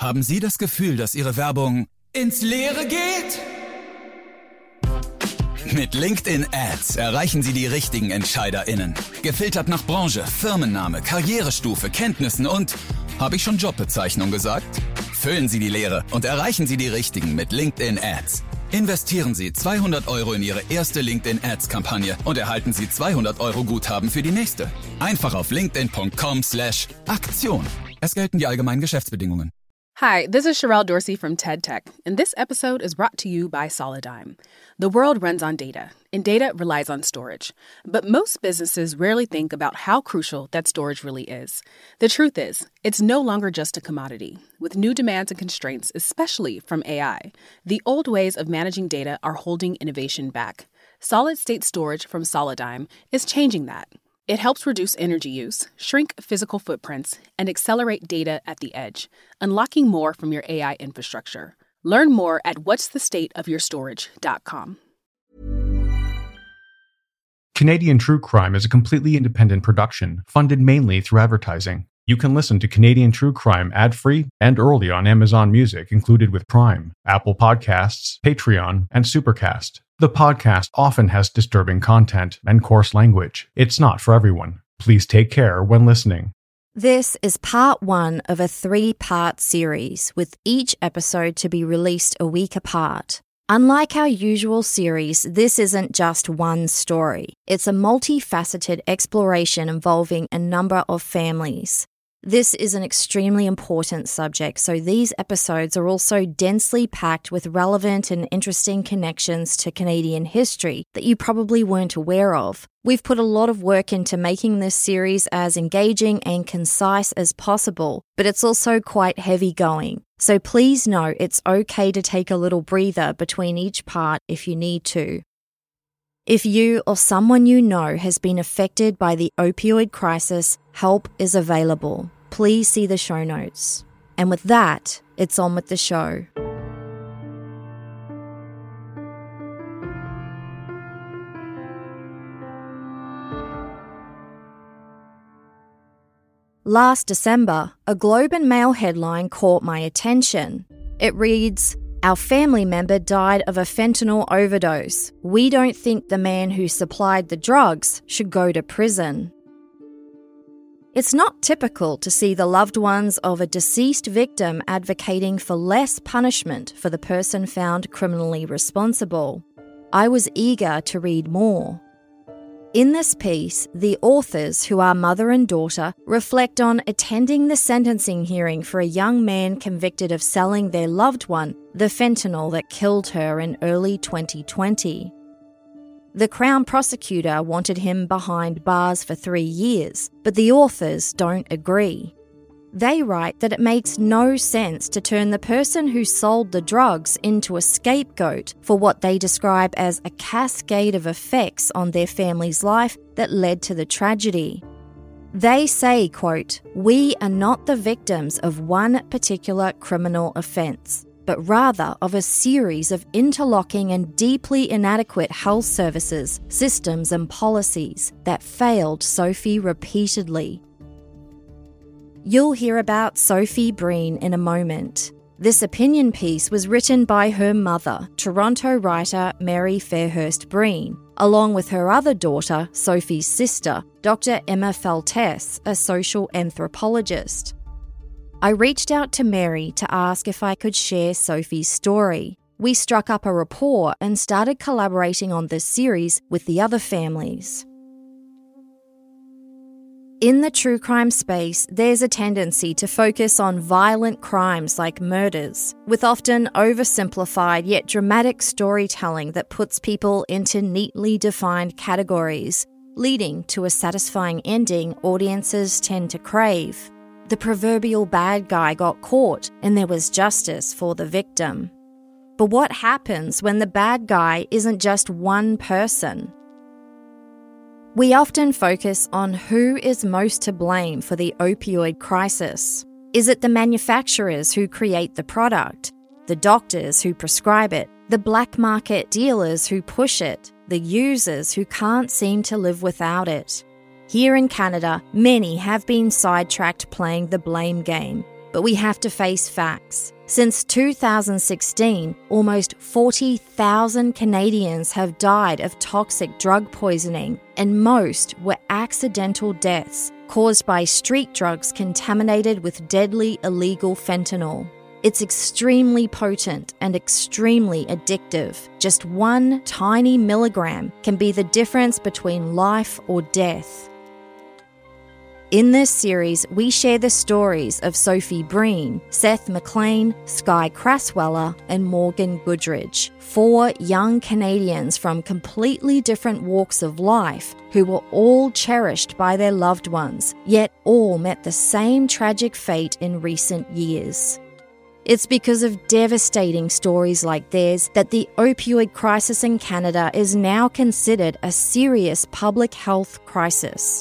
Haben Sie das Gefühl, dass Ihre Werbung ins Leere geht? Mit LinkedIn Ads erreichen Sie die richtigen EntscheiderInnen. Gefiltert nach Branche, Firmenname, Karrierestufe, Kenntnissen und, habe ich schon Jobbezeichnung gesagt? Füllen Sie die Leere und erreichen Sie die richtigen mit LinkedIn Ads. Investieren Sie 200 € in Ihre erste LinkedIn Ads-Kampagne und erhalten Sie 200 € Guthaben für die nächste. Einfach auf linkedin.com/Aktion. Es gelten die allgemeinen Geschäftsbedingungen. Hi, this is Sherelle Dorsey from TED Tech, and this episode is brought to you by Solidigm. The world runs on data, and data relies on storage. But most businesses rarely think about how crucial that storage really is. The truth is, it's no longer just a commodity. With new demands and constraints, especially from AI, the old ways of managing data are holding innovation back. Solid-state storage from Solidigm is changing that. It helps reduce energy use, shrink physical footprints, and accelerate data at the edge, unlocking more from your AI infrastructure. Learn more at what'sthestateofyourstorage.com. Canadian True Crime is a completely independent production, funded mainly through advertising. You can listen to Canadian True Crime ad-free and early on Amazon Music included with Prime, Apple Podcasts, Patreon, and Supercast. The podcast often has disturbing content and coarse language. It's not for everyone. Please take care when listening. This is part 1 of a 3-part series, with each episode to be released a week apart. Unlike our usual series, this isn't just one story. It's a multifaceted exploration involving a number of families. This is an extremely important subject, so these episodes are also densely packed with relevant and interesting connections to Canadian history that you probably weren't aware of. We've put a lot of work into making this series as engaging and concise as possible, but it's also quite heavy going. So please know it's okay to take a little breather between each part if you need to. If you or someone you know has been affected by the opioid crisis, help is available. Please see the show notes. And with that, it's on with the show. Last December, a Globe and Mail headline caught my attention. It reads, "Our family member died of a fentanyl overdose. We don't think the man who supplied the drugs should go to prison." It's not typical to see the loved ones of a deceased victim advocating for less punishment for the person found criminally responsible. I was eager to read more. In this piece, the authors, who are mother and daughter, reflect on attending the sentencing hearing for a young man convicted of selling their loved one the fentanyl that killed her in early 2020. The Crown prosecutor wanted him behind bars for 3 years, but the authors don't agree. They write that it makes no sense to turn the person who sold the drugs into a scapegoat for what they describe as a cascade of effects on their family's life that led to the tragedy. They say, quote, "We are not the victims of one particular criminal offence, but rather of a series of interlocking and deeply inadequate health services, systems and policies that failed Sophie repeatedly." You'll hear about Sophie Breen in a moment. This opinion piece was written by her mother, Toronto writer Mary Fairhurst Breen, along with her other daughter, Sophie's sister, Dr. Emma Feltes, a social anthropologist. I reached out to Mary to ask if I could share Sophie's story. We struck up a rapport and started collaborating on this series with the other families. In the true crime space, there's a tendency to focus on violent crimes like murders, with often oversimplified yet dramatic storytelling that puts people into neatly defined categories, leading to a satisfying ending audiences tend to crave. The proverbial bad guy got caught and there was justice for the victim. But what happens when the bad guy isn't just one person? We often focus on who is most to blame for the opioid crisis. Is it the manufacturers who create the product, the doctors who prescribe it, the black market dealers who push it, the users who can't seem to live without it? Here in Canada, many have been sidetracked playing the blame game, but we have to face facts. Since 2016, almost 40,000 Canadians have died of toxic drug poisoning, and most were accidental deaths caused by street drugs contaminated with deadly illegal fentanyl. It's extremely potent and extremely addictive. Just 1 tiny milligram can be the difference between life or death. In this series, we share the stories of Sophie Breen, Seth MacLean, Skye Crasweller, and Morgan Goodridge, 4 young Canadians from completely different walks of life who were all cherished by their loved ones, yet all met the same tragic fate in recent years. It's because of devastating stories like theirs that the opioid crisis in Canada is now considered a serious public health crisis.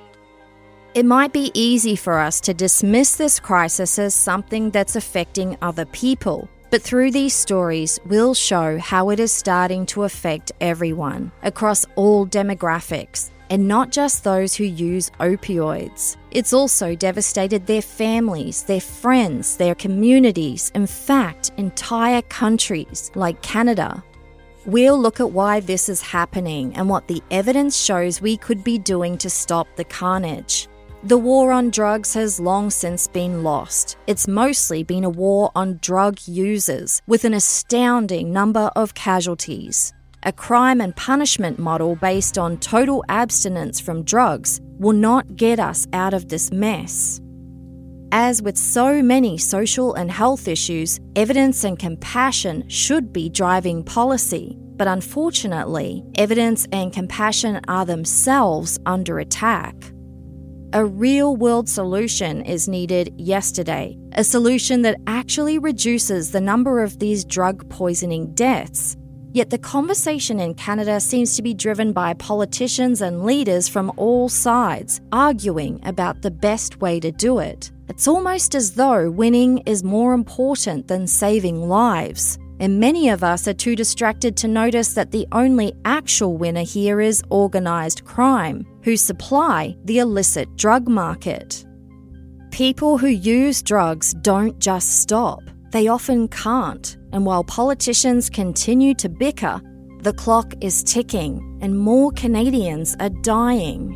It might be easy for us to dismiss this crisis as something that's affecting other people, but through these stories, we'll show how it is starting to affect everyone, across all demographics, and not just those who use opioids. It's also devastated their families, their friends, their communities, in fact, entire countries like Canada. We'll look at why this is happening and what the evidence shows we could be doing to stop the carnage. The war on drugs has long since been lost. It's mostly been a war on drug users, with an astounding number of casualties. A crime and punishment model based on total abstinence from drugs will not get us out of this mess. As with so many social and health issues, evidence and compassion should be driving policy. But unfortunately, evidence and compassion are themselves under attack. A real-world solution is needed yesterday, a solution that actually reduces the number of these drug poisoning deaths. Yet the conversation in Canada seems to be driven by politicians and leaders from all sides, arguing about the best way to do it. It's almost as though winning is more important than saving lives. And many of us are too distracted to notice that the only actual winner here is organised crime, who supply the illicit drug market. People who use drugs don't just stop. They often can't. And while politicians continue to bicker, the clock is ticking and more Canadians are dying.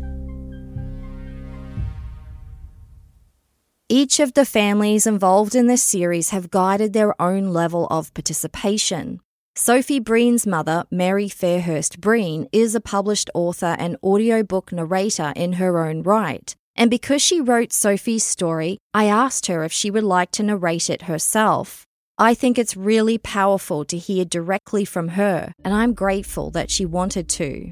Each of the families involved in this series have guided their own level of participation. Sophie Breen's mother, Mary Fairhurst Breen, is a published author and audiobook narrator in her own right. And because she wrote Sophie's story, I asked her if she would like to narrate it herself. I think it's really powerful to hear directly from her, and I'm grateful that she wanted to.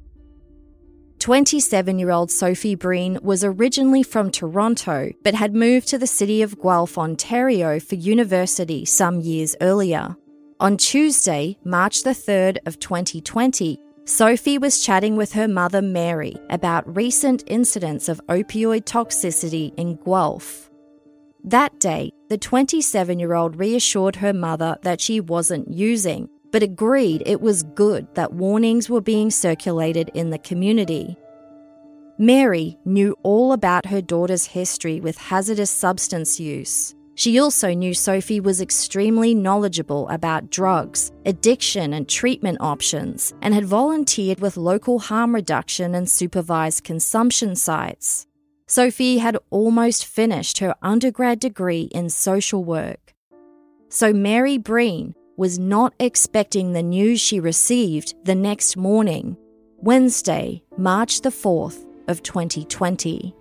27-year-old Sophie Breen was originally from Toronto, but had moved to the city of Guelph, Ontario for university some years earlier. On Tuesday, March the 3rd of 2020, Sophie was chatting with her mother Mary about recent incidents of opioid toxicity in Guelph. That day, the 27-year-old reassured her mother that she wasn't using, but agreed it was good that warnings were being circulated in the community. Mary knew all about her daughter's history with hazardous substance use. She also knew Sophie was extremely knowledgeable about drugs, addiction and treatment options, and had volunteered with local harm reduction and supervised consumption sites. Sophie had almost finished her undergrad degree in social work. So Mary Breen was not expecting the news she received the next morning, Wednesday, March the 4th of 2020.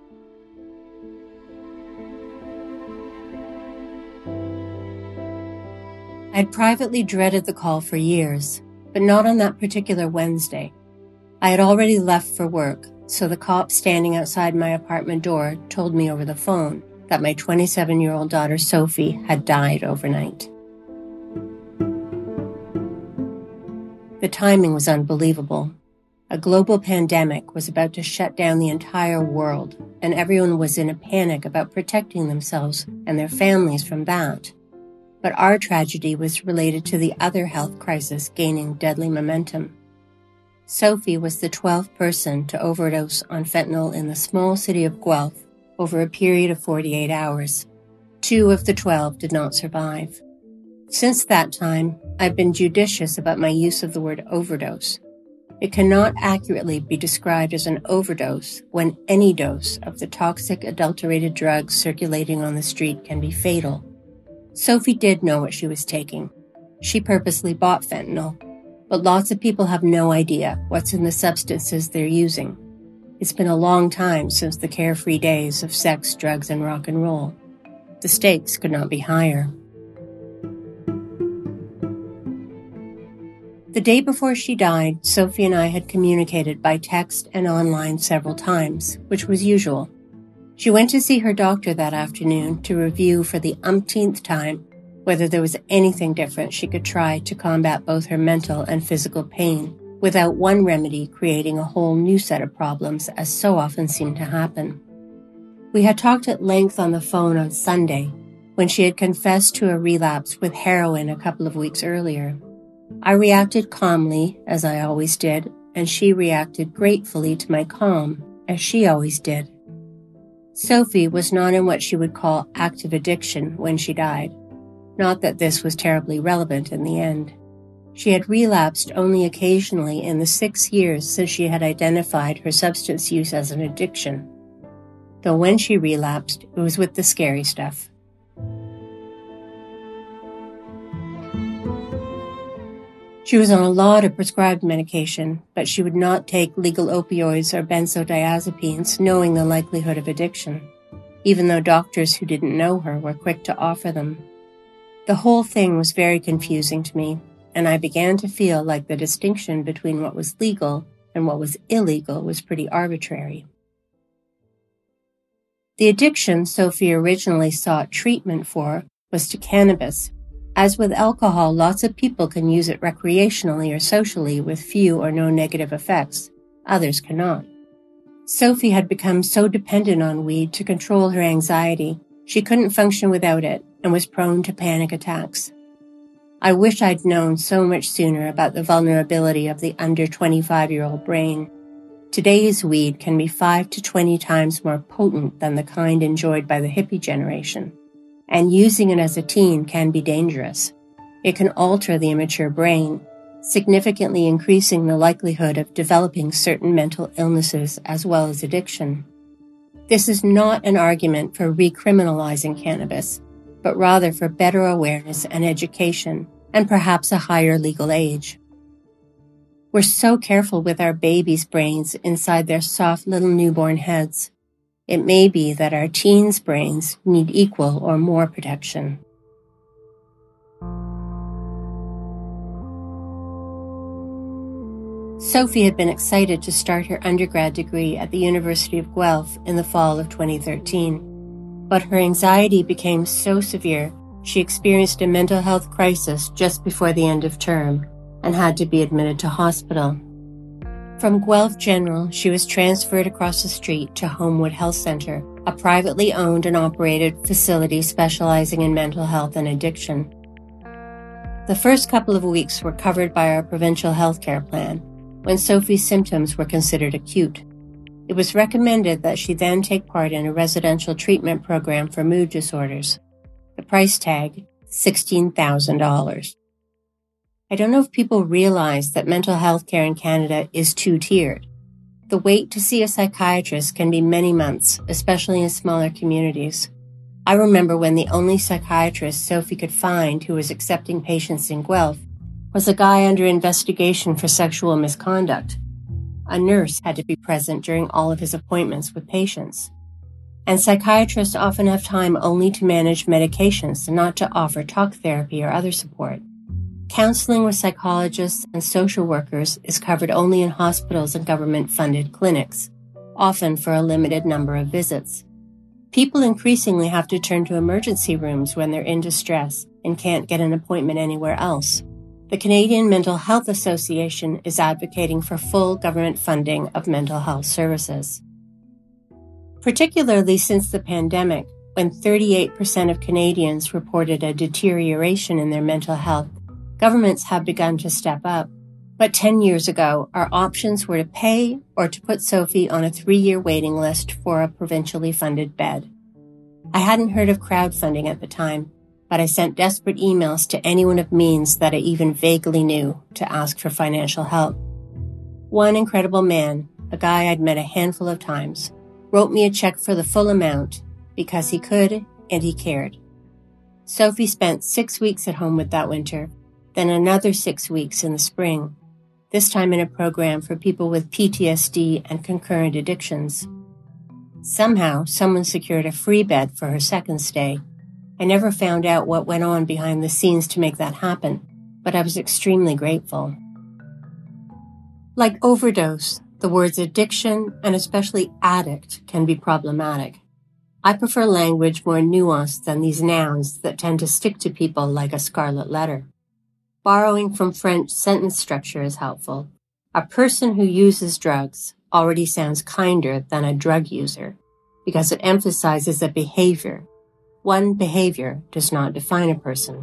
I'd privately dreaded the call for years, but not on that particular Wednesday. I had already left for work, so the cop standing outside my apartment door told me over the phone that my 27-year-old daughter Sophie had died overnight. The timing was unbelievable. A global pandemic was about to shut down the entire world, and everyone was in a panic about protecting themselves and their families from that. But our tragedy was related to the other health crisis gaining deadly momentum. Sophie was the 12th person to overdose on fentanyl in the small city of Guelph over a period of 48 hours. 2 of the 12 did not survive. Since that time, I've been judicious about my use of the word overdose. It cannot accurately be described as an overdose when any dose of the toxic, adulterated drugs circulating on the street can be fatal. Sophie did know what she was taking. She purposely bought fentanyl, but lots of people have no idea what's in the substances they're using. It's been a long time since the carefree days of sex, drugs, and rock and roll. The stakes could not be higher. The day before she died, Sophie and I had communicated by text and online several times, which was usual. She went to see her doctor that afternoon to review for the umpteenth time whether there was anything different she could try to combat both her mental and physical pain, without one remedy creating a whole new set of problems, as so often seemed to happen. We had talked at length on the phone on Sunday, when she had confessed to a relapse with heroin a couple of weeks earlier. I reacted calmly, as I always did, and she reacted gratefully to my calm, as she always did. Sophie was not in what she would call active addiction when she died. Not that this was terribly relevant in the end. She had relapsed only occasionally in the 6 years since she had identified her substance use as an addiction. Though when she relapsed, it was with the scary stuff. She was on a lot of prescribed medication, but she would not take legal opioids or benzodiazepines, knowing the likelihood of addiction, even though doctors who didn't know her were quick to offer them. The whole thing was very confusing to me, and I began to feel like the distinction between what was legal and what was illegal was pretty arbitrary. The addiction Sophie originally sought treatment for was to cannabis. As with alcohol, lots of people can use it recreationally or socially with few or no negative effects. Others cannot. Sophie had become so dependent on weed to control her anxiety, she couldn't function without it and was prone to panic attacks. I wish I'd known so much sooner about the vulnerability of the under 25-year-old brain. Today's weed can be 5 to 20 times more potent than the kind enjoyed by the hippie generation. And using it as a teen can be dangerous. It can alter the immature brain, significantly increasing the likelihood of developing certain mental illnesses as well as addiction. This is not an argument for recriminalizing cannabis, but rather for better awareness and education, and perhaps a higher legal age. We're so careful with our babies' brains inside their soft little newborn heads. It may be that our teens' brains need equal or more protection. Sophie had been excited to start her undergrad degree at the University of Guelph in the fall of 2013, but her anxiety became so severe she experienced a mental health crisis just before the end of term and had to be admitted to hospital. From Guelph General, she was transferred across the street to Homewood Health Center, a privately owned and operated facility specializing in mental health and addiction. The first couple of weeks were covered by our provincial healthcare plan, when Sophie's symptoms were considered acute. It was recommended that she then take part in a residential treatment program for mood disorders. The price tag, $16,000. I don't know if people realize that mental health care in Canada is two-tiered. The wait to see a psychiatrist can be many months, especially in smaller communities. I remember when the only psychiatrist Sophie could find who was accepting patients in Guelph was a guy under investigation for sexual misconduct. A nurse had to be present during all of his appointments with patients. And psychiatrists often have time only to manage medications and not to offer talk therapy or other support. Counseling with psychologists and social workers is covered only in hospitals and government-funded clinics, often for a limited number of visits. People increasingly have to turn to emergency rooms when they're in distress and can't get an appointment anywhere else. The Canadian Mental Health Association is advocating for full government funding of mental health services. Particularly since the pandemic, when 38% of Canadians reported a deterioration in their mental health, governments have begun to step up. But 10 years ago, our options were to pay or to put Sophie on a 3-year waiting list for a provincially funded bed. I hadn't heard of crowdfunding at the time, but I sent desperate emails to anyone of means that I even vaguely knew to ask for financial help. One incredible man, a guy I'd met a handful of times, wrote me a check for the full amount because he could and he cared. Sophie spent 6 weeks at home with that winter, then another 6 weeks in the spring, this time in a program for people with PTSD and concurrent addictions. Somehow, someone secured a free bed for her second stay. I never found out what went on behind the scenes to make that happen, but I was extremely grateful. Like overdose, the words addiction and especially addict can be problematic. I prefer language more nuanced than these nouns that tend to stick to people like a scarlet letter. Borrowing from French sentence structure is helpful. A person who uses drugs already sounds kinder than a drug user because it emphasizes a behavior. One behavior does not define a person.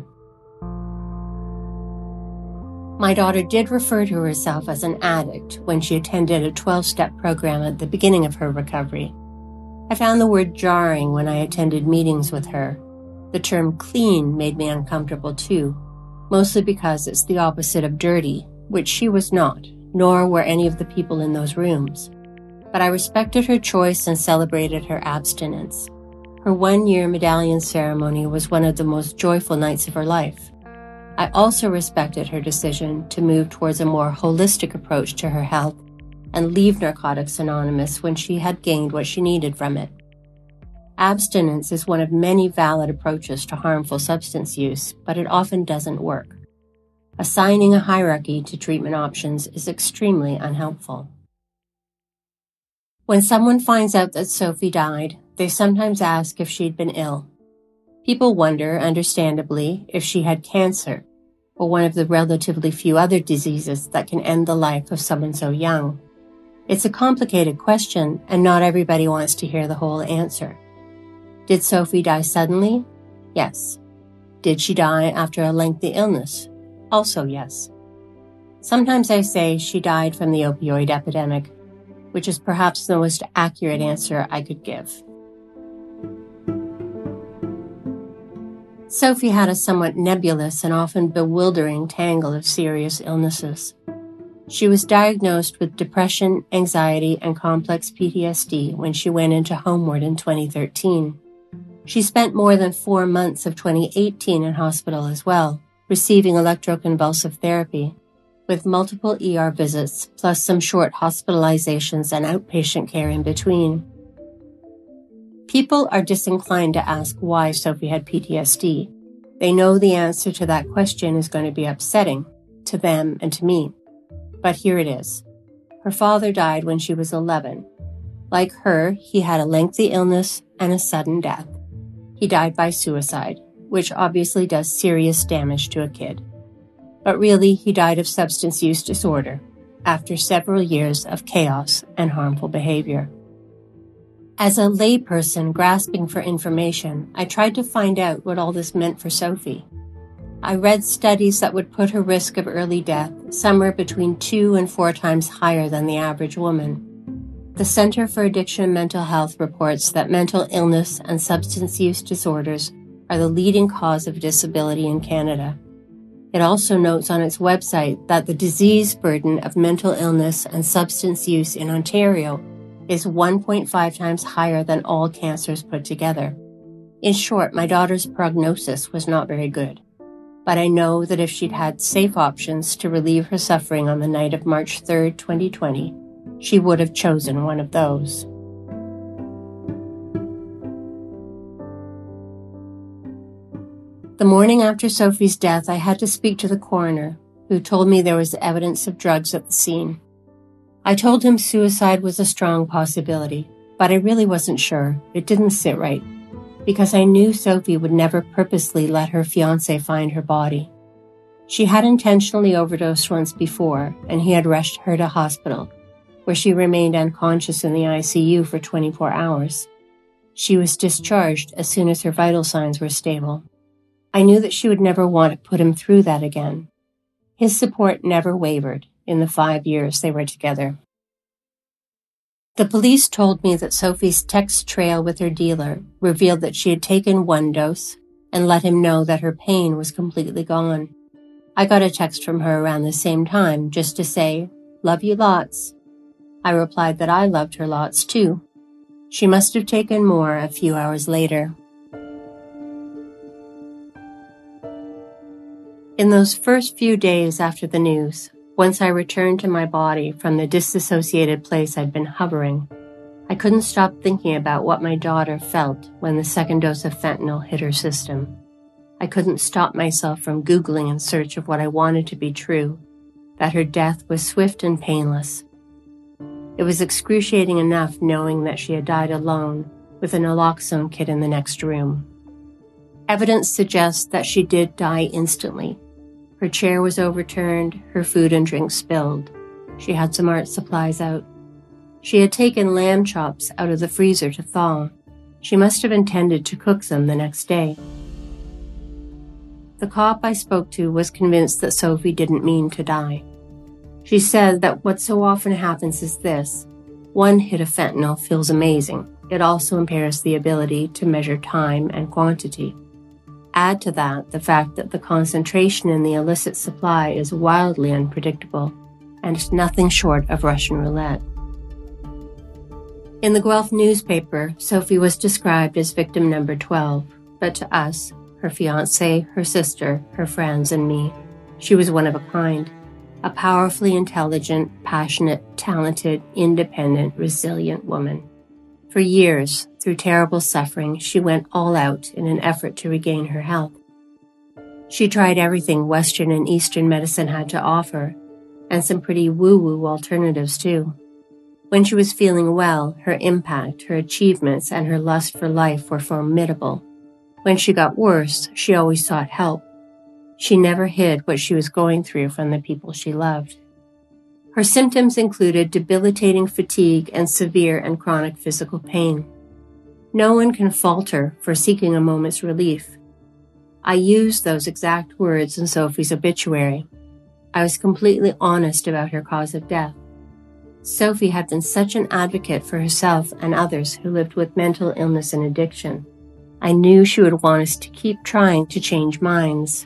My daughter did refer to herself as an addict when she attended a 12-step program at the beginning of her recovery. I found the word jarring when I attended meetings with her. The term clean made me uncomfortable too, mostly because it's the opposite of dirty, which she was not, nor were any of the people in those rooms. But I respected her choice and celebrated her abstinence. Her 1-year medallion ceremony was one of the most joyful nights of her life. I also respected her decision to move towards a more holistic approach to her health and leave Narcotics Anonymous when she had gained what she needed from it. Abstinence is one of many valid approaches to harmful substance use, but it often doesn't work. Assigning a hierarchy to treatment options is extremely unhelpful. When someone finds out that Sophie died, they sometimes ask if she'd been ill. People wonder, understandably, if she had cancer, or one of the relatively few other diseases that can end the life of someone so young. It's a complicated question, and not everybody wants to hear the whole answer. Did Sophie die suddenly? Yes. Did she die after a lengthy illness? Also yes. Sometimes I say she died from the opioid epidemic, which is perhaps the most accurate answer I could give. Sophie had a somewhat nebulous and often bewildering tangle of serious illnesses. She was diagnosed with depression, anxiety, and complex PTSD when she went into Homeward in 2013. She spent more than 4 months of 2018 in hospital as well, receiving electroconvulsive therapy, with multiple ER visits, plus some short hospitalizations and outpatient care in between. People are disinclined to ask why Sophie had PTSD. They know the answer to that question is going to be upsetting to them and to me. But here it is. Her father died when she was 11. Like her, he had a lengthy illness and a sudden death. He died by suicide, which obviously does serious damage to a kid. But really, he died of substance use disorder after several years of chaos and harmful behavior. As a layperson grasping for information, I tried to find out what all this meant for Sophie. I read studies that would put her risk of early death somewhere between 2 and 4 times higher than the average woman. The Center for Addiction and Mental Health reports that mental illness and substance use disorders are the leading cause of disability in Canada. It also notes on its website that the disease burden of mental illness and substance use in Ontario is 1.5 times higher than all cancers put together. In short, my daughter's prognosis was not very good. But I know that if she'd had safe options to relieve her suffering on the night of March 3rd, 2020, she would have chosen one of those. The morning after Sophie's death, I had to speak to the coroner, who told me there was evidence of drugs at the scene. I told him suicide was a strong possibility, but I really wasn't sure. It didn't sit right, because I knew Sophie would never purposely let her fiancé find her body. She had intentionally overdosed once before, and he had rushed her to hospital, where she remained unconscious in the ICU for 24 hours. She was discharged as soon as her vital signs were stable. I knew that she would never want to put him through that again. His support never wavered in the 5 years they were together. The police told me that Sophie's text trail with her dealer revealed that she had taken one dose and let him know that her pain was completely gone. I got a text from her around the same time just to say, "Love you lots." I replied that I loved her lots too. She must have taken more a few hours later. In those first few days after the news, once I returned to my body from the disassociated place I'd been hovering, I couldn't stop thinking about what my daughter felt when the second dose of fentanyl hit her system. I couldn't stop myself from Googling in search of what I wanted to be true, that her death was swift and painless. It was excruciating enough knowing that she had died alone with a naloxone kit in the next room. Evidence suggests that she did die instantly. Her chair was overturned, her food and drink spilled. She had some art supplies out. She had taken lamb chops out of the freezer to thaw. She must have intended to cook them the next day. The cop I spoke to was convinced that Sophie didn't mean to die. She said that what so often happens is this: one hit of fentanyl feels amazing. It also impairs the ability to measure time and quantity. Add to that the fact that the concentration in the illicit supply is wildly unpredictable and nothing short of Russian roulette. In the Guelph newspaper, Sophie was described as victim number 12, but to us, her fiancé, her sister, her friends, and me, she was one of a kind. A powerfully intelligent, passionate, talented, independent, resilient woman. For years, through terrible suffering, she went all out in an effort to regain her health. She tried everything Western and Eastern medicine had to offer, and some pretty woo-woo alternatives too. When she was feeling well, her impact, her achievements, and her lust for life were formidable. When she got worse, she always sought help. She never hid what she was going through from the people she loved. Her symptoms included debilitating fatigue and severe and chronic physical pain. No one can fault her for seeking a moment's relief. I used those exact words in Sophie's obituary. I was completely honest about her cause of death. Sophie had been such an advocate for herself and others who lived with mental illness and addiction. I knew she would want us to keep trying to change minds.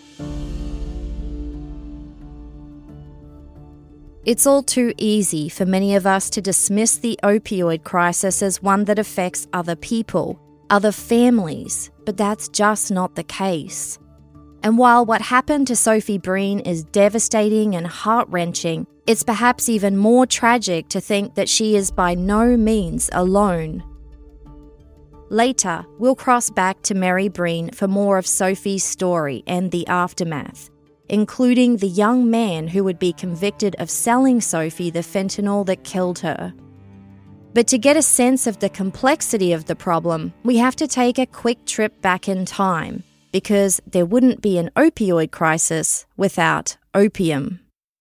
It's all too easy for many of us to dismiss the opioid crisis as one that affects other people, other families, but that's just not the case. And while what happened to Sophie Breen is devastating and heart-wrenching, it's perhaps even more tragic to think that she is by no means alone. Later, we'll cross back to Mary Breen for more of Sophie's story and the aftermath, including the young man who would be convicted of selling Sophie the fentanyl that killed her. But to get a sense of the complexity of the problem, we have to take a quick trip back in time, because there wouldn't be an opioid crisis without opium.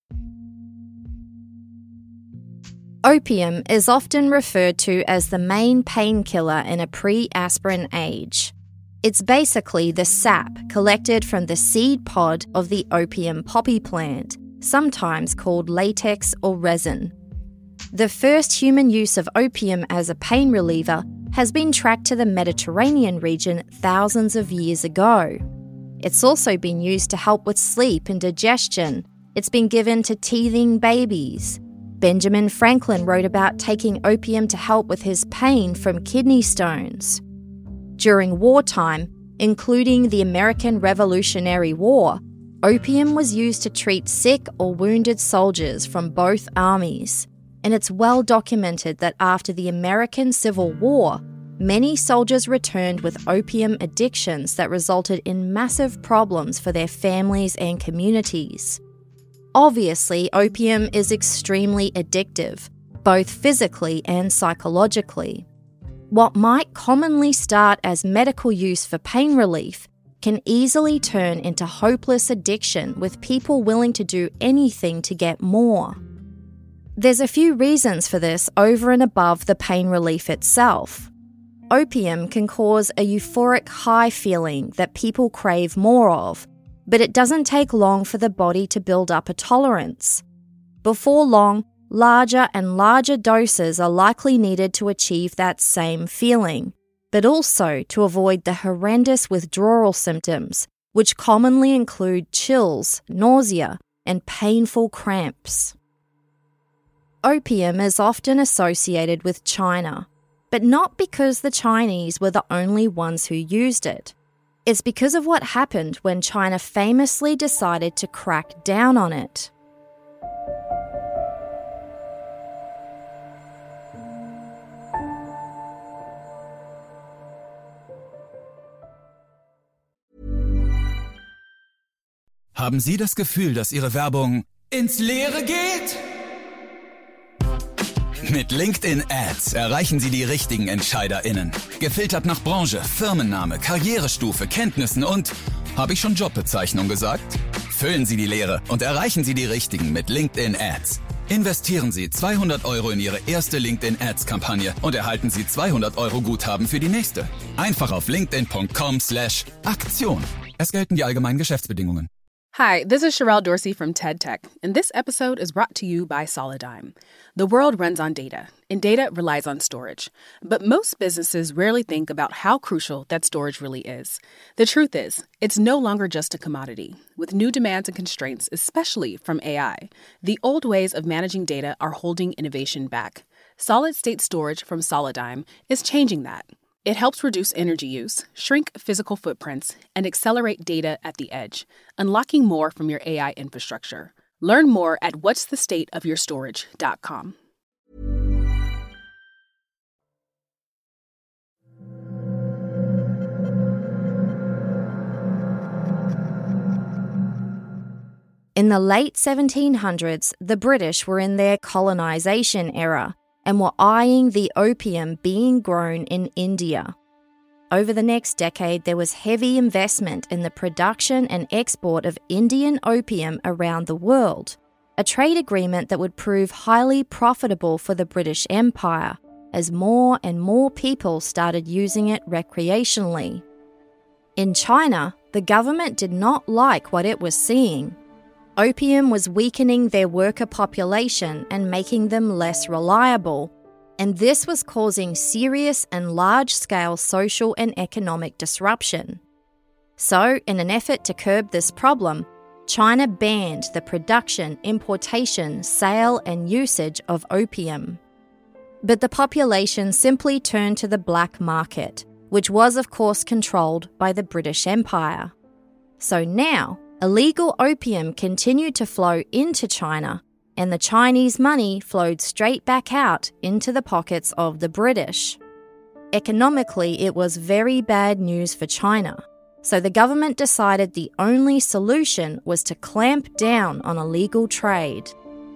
Opium is often referred to as the main painkiller in a pre-aspirin age. It's basically the sap collected from the seed pod of the opium poppy plant, sometimes called latex or resin. The first human use of opium as a pain reliever has been tracked to the Mediterranean region thousands of years ago. It's also been used to help with sleep and digestion. It's been given to teething babies. Benjamin Franklin wrote about taking opium to help with his pain from kidney stones. During wartime, including the American Revolutionary War, opium was used to treat sick or wounded soldiers from both armies. And it's well documented that after the American Civil War, many soldiers returned with opium addictions that resulted in massive problems for their families and communities. Obviously, opium is extremely addictive, both physically and psychologically. What might commonly start as medical use for pain relief can easily turn into hopeless addiction with people willing to do anything to get more. There's a few reasons for this over and above the pain relief itself. Opium can cause a euphoric high feeling that people crave more of, but it doesn't take long for the body to build up a tolerance. Before long, Larger and larger doses are likely needed to achieve that same feeling, but also to avoid the horrendous withdrawal symptoms, which commonly include chills, nausea, and painful cramps. Opium is often associated with China, but not because the Chinese were the only ones who used it. It's because of what happened when China famously decided to crack down on it. Haben Sie das Gefühl, dass Ihre Werbung ins Leere geht? Mit LinkedIn Ads erreichen Sie die richtigen EntscheiderInnen. Gefiltert nach Branche, Firmenname, Karrierestufe, Kenntnissen und habe ich schon Jobbezeichnung gesagt? Füllen Sie die Leere und erreichen Sie die richtigen mit LinkedIn Ads. Investieren Sie 200 € in Ihre erste LinkedIn Ads-Kampagne und erhalten Sie 200 € Guthaben für die nächste. Einfach auf linkedin.com/Aktion. Es gelten die allgemeinen Geschäftsbedingungen. Hi, this is Sherelle Dorsey from TED Tech, and this episode is brought to you by Solidigm. The world runs on data, and data relies on storage. But most businesses rarely think about how crucial that storage really is. The truth is, it's no longer just a commodity. With new demands and constraints, especially from AI, the old ways of managing data are holding innovation back. Solid-state storage from Solidigm is changing that. It helps reduce energy use, shrink physical footprints, and accelerate data at the edge, unlocking more from your AI infrastructure. Learn more at whatsthestateofyourstorage.com. In the late 1700s, the British were in their colonization era and were eyeing the opium being grown in India. Over the next decade, there was heavy investment in the production and export of Indian opium around the world, a trade agreement that would prove highly profitable for the British Empire as more and more people started using it recreationally. In China, the government did not like what it was seeing. Opium was weakening their worker population and making them less reliable, and this was causing serious and large-scale social and economic disruption. So, in an effort to curb this problem, China banned the production, importation, sale, and usage of opium. But the population simply turned to the black market, which was, of course, controlled by the British Empire. So now, illegal opium continued to flow into China, and the Chinese money flowed straight back out into the pockets of the British. Economically, it was very bad news for China, so the government decided the only solution was to clamp down on illegal trade.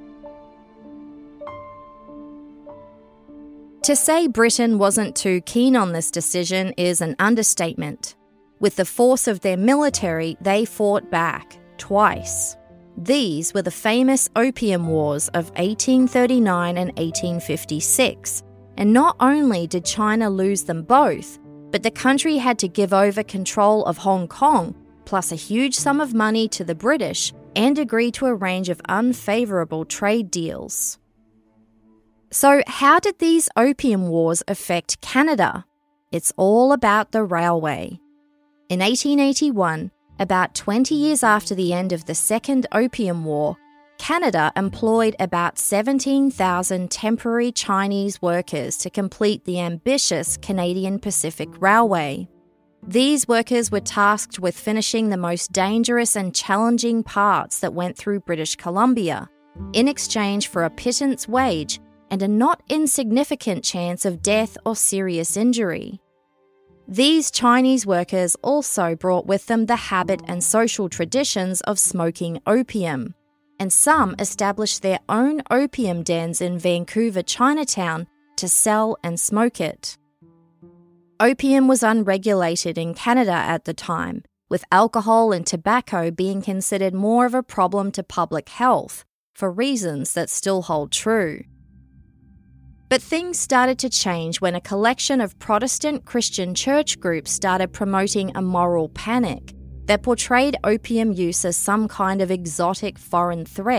To say Britain wasn't too keen on this decision is an understatement. With the force of their military, they fought back, twice. These were the famous Opium Wars of 1839 and 1856, and not only did China lose them both, but the country had to give over control of Hong Kong, plus a huge sum of money to the British, and agree to a range of unfavourable trade deals. So how did these Opium Wars affect Canada? It's all about the railway. In 1881, about 20 years after the end of the Second Opium War, Canada employed about 17,000 temporary Chinese workers to complete the ambitious Canadian Pacific Railway. These workers were tasked with finishing the most dangerous and challenging parts that went through British Columbia, in exchange for a pittance wage and a not insignificant chance of death or serious injury. These Chinese workers also brought with them the habit and social traditions of smoking opium, and some established their own opium dens in Vancouver, Chinatown, to sell and smoke it. Opium was unregulated in Canada at the time, with alcohol and tobacco being considered more of a problem to public health, for reasons that still hold true. But things started to change when a collection of Protestant Christian church groups started promoting a moral panic that portrayed opium use as some kind of exotic foreign threat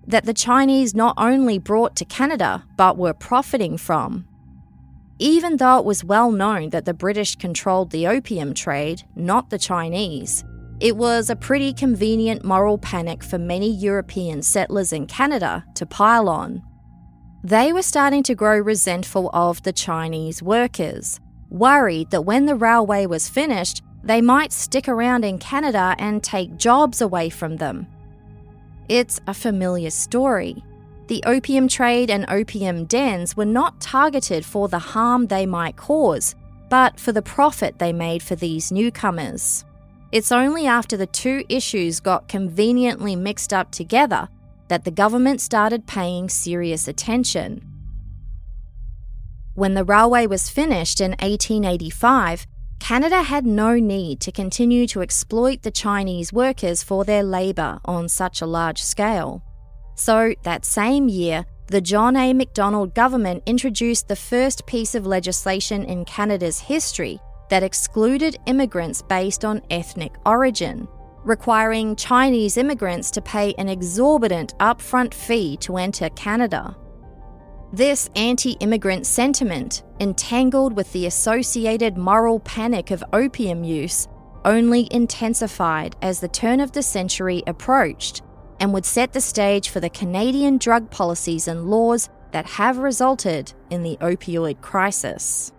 that the Chinese not only brought to Canada but were profiting from. Even though it was well known that the British controlled the opium trade, not the Chinese, it was a pretty convenient moral panic for many European settlers in Canada to pile on. They were starting to grow resentful of the Chinese workers, worried that when the railway was finished, they might stick around in Canada and take jobs away from them. It's a familiar story. The opium trade and opium dens were not targeted for the harm they might cause, but for the profit they made for these newcomers. It's only after the two issues got conveniently mixed up together that the government started paying serious attention. When the railway was finished in 1885, Canada had no need to continue to exploit the Chinese workers for their labour on such a large scale. So that same year, the John A. Macdonald government introduced the first piece of legislation in Canada's history that excluded immigrants based on ethnic origin, requiring Chinese immigrants to pay an exorbitant upfront fee to enter Canada. This anti-immigrant sentiment, entangled with the associated moral panic of opium use, only intensified as the turn of the century approached and would set the stage for the Canadian drug policies and laws that have resulted in the opioid crisis.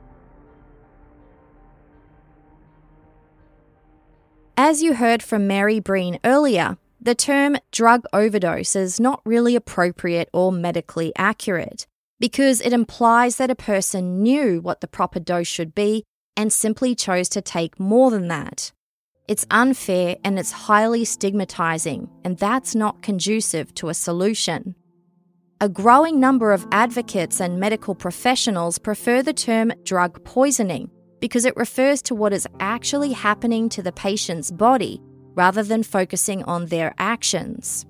As you heard from Mary Breen earlier, the term drug overdose is not really appropriate or medically accurate, because it implies that a person knew what the proper dose should be and simply chose to take more than that. It's unfair and it's highly stigmatizing, and that's not conducive to a solution. A growing number of advocates and medical professionals prefer the term drug poisoning because it refers to what is actually happening to the patient's body rather than focusing on their actions.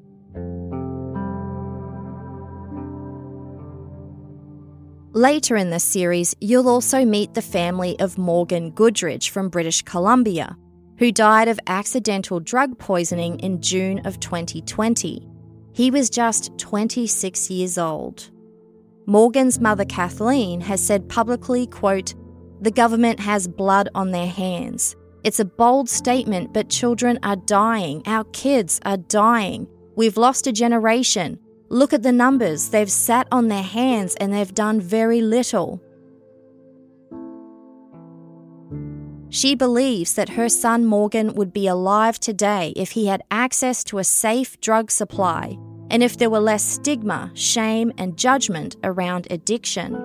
Later in this series, you'll also meet the family of Morgan Goodridge from British Columbia, who died of accidental drug poisoning in June of 2020. He was just 26 years old. Morgan's mother, Kathleen, has said publicly, quote, "The government has blood on their hands. It's a bold statement, but children are dying. Our kids are dying. We've lost a generation. Look at the numbers. They've sat on their hands and they've done very little." She believes that her son Morgan would be alive today if he had access to a safe drug supply and if there were less stigma, shame, and judgment around addiction.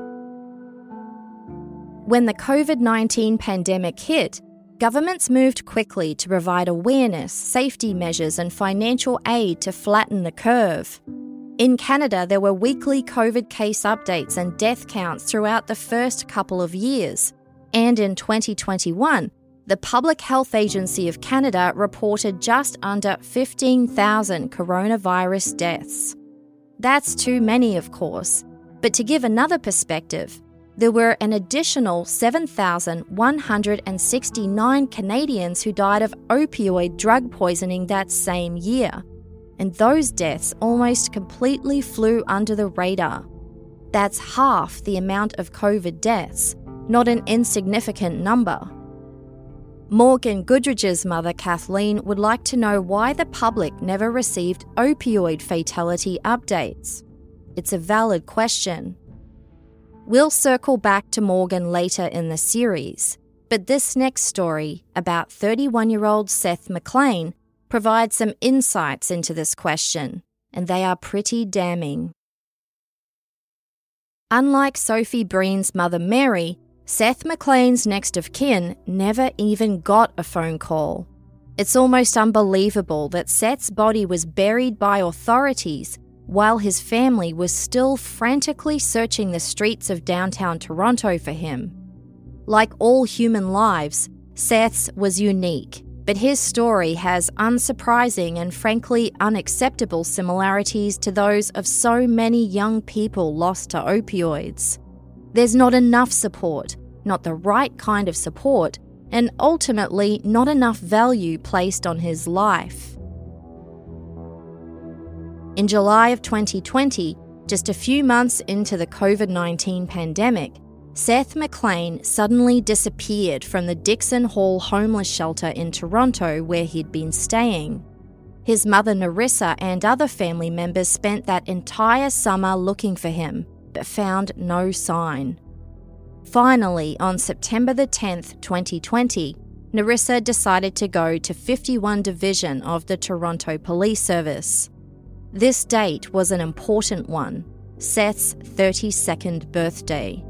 When the COVID-19 pandemic hit, governments moved quickly to provide awareness, safety measures, and financial aid to flatten the curve. In Canada, there were weekly COVID case updates and death counts throughout the first couple of years. And in 2021, the Public Health Agency of Canada reported just under 15,000 coronavirus deaths. That's too many, of course, but to give another perspective, there were an additional 7,169 Canadians who died of opioid drug poisoning that same year, and those deaths almost completely flew under the radar. That's half the amount of COVID deaths, not an insignificant number. Morgan Goodridge's mother, Kathleen, would like to know why the public never received opioid fatality updates. It's a valid question. We'll circle back to Morgan later in the series, but this next story about 31-year-old Seth MacLean provides some insights into this question, and they are pretty damning. Unlike Sophie Breen's mother Mary, Seth MacLean's next of kin never even got a phone call. It's almost unbelievable that Seth's body was buried by authorities while his family was still frantically searching the streets of downtown Toronto for him. Like all human lives, Seth's was unique, but his story has unsurprising and frankly unacceptable similarities to those of so many young people lost to opioids. There's not enough support, not the right kind of support, and ultimately not enough value placed on his life. In July of 2020, just a few months into the COVID-19 pandemic, Seth MacLean suddenly disappeared from the Dixon Hall homeless shelter in Toronto where he'd been staying. His mother Narissa and other family members spent that entire summer looking for him, but found no sign. Finally, on September the 10th, 2020, Narissa decided to go to 51 Division of the Toronto Police Service. This date was an important one, Seth's 32nd birthday.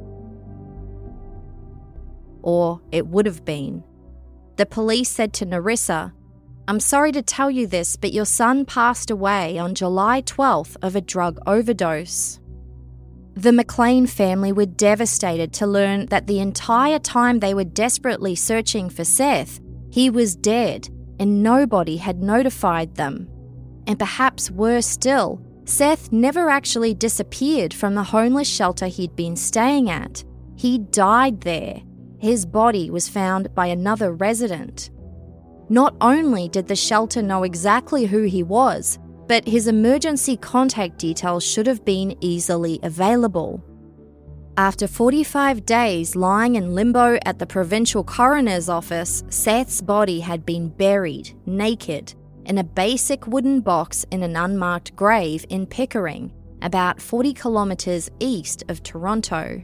Or it would have been. The police said to Narissa, "I'm sorry to tell you this, but your son passed away on July 12th of a drug overdose." The MacLean family were devastated to learn that the entire time they were desperately searching for Seth, he was dead and nobody had notified them. And perhaps worse still, Seth never actually disappeared from the homeless shelter he'd been staying at. He died there. His body was found by another resident. Not only did the shelter know exactly who he was, but his emergency contact details should have been easily available. After 45 days lying in limbo at the provincial coroner's office, Seth's body had been buried, naked, in a basic wooden box in an unmarked grave in Pickering, about 40 kilometres east of Toronto.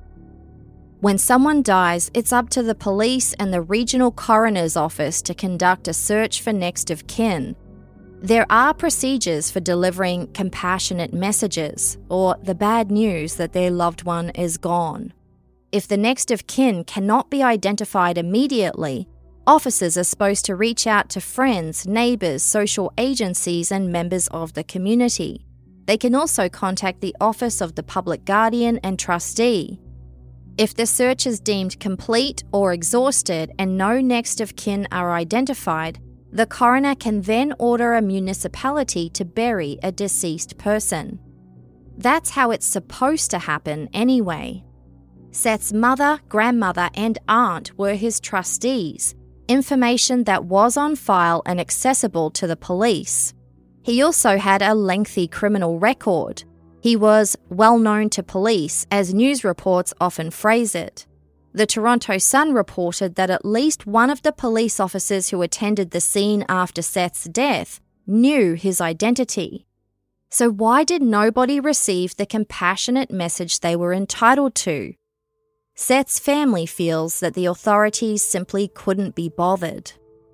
When someone dies, it's up to the police and the regional coroner's office to conduct a search for next of kin. There are procedures for delivering compassionate messages or the bad news that their loved one is gone. If the next of kin cannot be identified immediately, officers are supposed to reach out to friends, neighbours, social agencies and members of the community. They can also contact the Office of the Public Guardian and Trustee. If the search is deemed complete or exhausted and no next of kin are identified, the coroner can then order a municipality to bury a deceased person. That's how it's supposed to happen anyway. Seth's mother, grandmother and aunt were his trustees, information that was on file and accessible to the police. He also had a lengthy criminal record. He was well known to police, as news reports often phrase it. The Toronto Sun reported that at least one of the police officers who attended the scene after Seth's death knew his identity. So why did nobody receive the compassionate message they were entitled to? Seth's family feels that the authorities simply couldn't be bothered.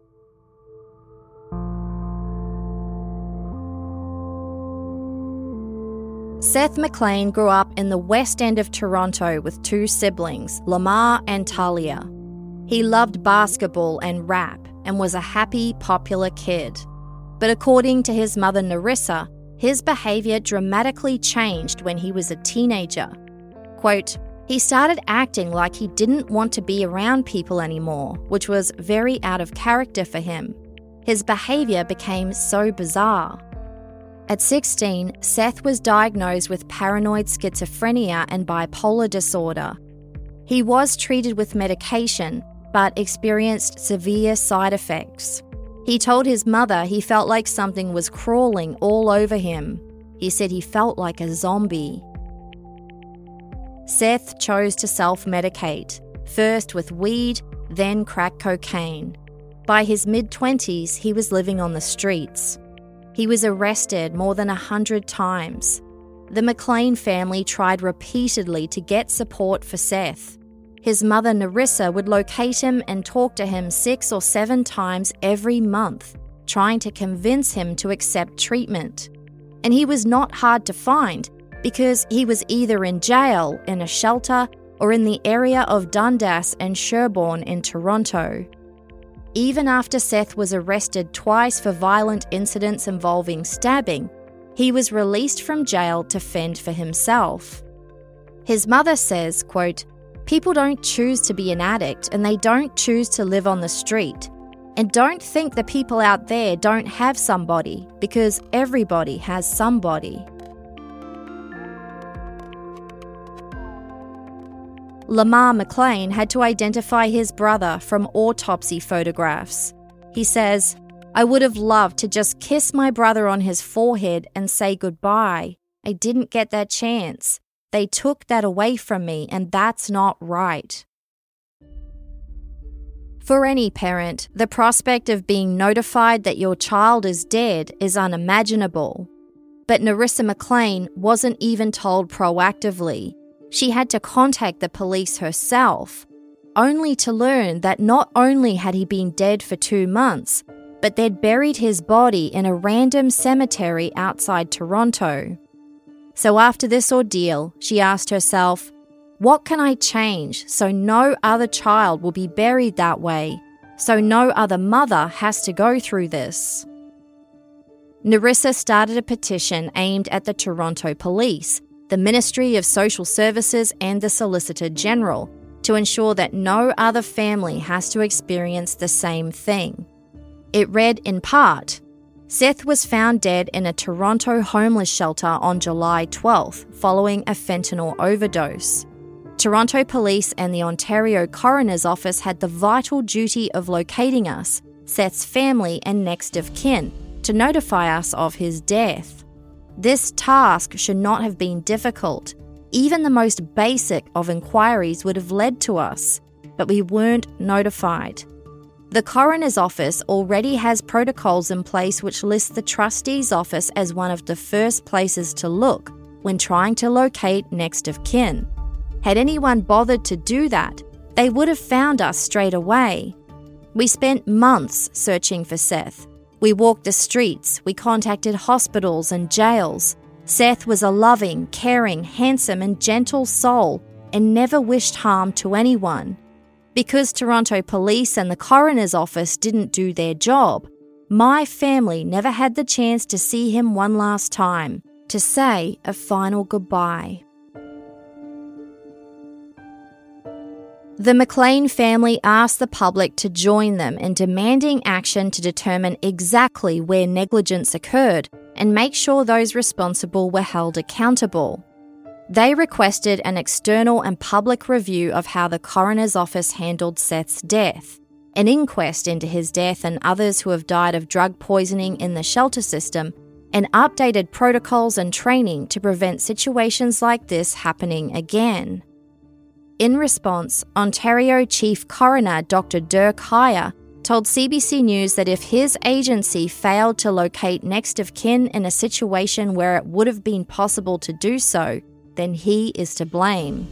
Seth MacLean grew up in the West End of Toronto with two siblings, Lamar and Talia. He loved basketball and rap and was a happy, popular kid. But according to his mother Narissa, his behaviour dramatically changed when he was a teenager. Quote, "He started acting like he didn't want to be around people anymore, which was very out of character for him. His behaviour became so bizarre." At 16, Seth was diagnosed with paranoid schizophrenia and bipolar disorder. He was treated with medication, but experienced severe side effects. He told his mother he felt like something was crawling all over him. He said he felt like a zombie. Seth chose to self-medicate, first with weed, then crack cocaine. By his mid-20s, he was living on the streets. He was arrested more than 100 times. The MacLean family tried repeatedly to get support for Seth. His mother Narissa would locate him and talk to him 6 or 7 times every month, trying to convince him to accept treatment. And he was not hard to find because he was either in jail, in a shelter, or in the area of Dundas and Sherbourne in Toronto. Even after Seth was arrested twice for violent incidents involving stabbing, he was released from jail to fend for himself. His mother says, quote, "People don't choose to be an addict and they don't choose to live on the street. And don't think the people out there don't have somebody, because everybody has somebody." Lamar MacLean had to identify his brother from autopsy photographs. He says, I would have loved to just kiss my brother on his forehead and say goodbye. I didn't get that chance. They took that away from me, and that's not right. For any parent, the prospect of being notified that your child is dead is unimaginable. But Nerissa McLean wasn't even told proactively. She had to contact the police herself, only to learn that not only had he been dead for 2 months, but they'd buried his body in a random cemetery outside Toronto. So after this ordeal, she asked herself, what can I change so no other child will be buried that way, so no other mother has to go through this? Nerissa started a petition aimed at the Toronto Police, the Ministry of Social Services and the Solicitor General to ensure that no other family has to experience the same thing. It read in part, Seth was found dead in a Toronto homeless shelter on July 12th following a fentanyl overdose. Toronto Police and the Ontario Coroner's Office had the vital duty of locating us, Seth's family and next of kin, to notify us of his death. This task should not have been difficult. Even the most basic of inquiries would have led to us, but we weren't notified. The Coroner's Office already has protocols in place which list the Trustee's Office as one of the first places to look when trying to locate next of kin. Had anyone bothered to do that, they would have found us straight away. We spent months searching for Seth. We walked the streets, we contacted hospitals and jails. Seth was a loving, caring, handsome and gentle soul and never wished harm to anyone. Because Toronto Police and the Coroner's Office didn't do their job, my family never had the chance to see him one last time, to say a final goodbye. The McLean family asked the public to join them in demanding action to determine exactly where negligence occurred and make sure those responsible were held accountable. They requested an external and public review of how the Coroner's Office handled Seth's death, an inquest into his death and others who have died of drug poisoning in the shelter system, and updated protocols and training to prevent situations like this happening again. In response, Ontario Chief Coroner Dr. Dirk Heyer told CBC News that if his agency failed to locate next of kin in a situation where it would have been possible to do so, then he is to blame.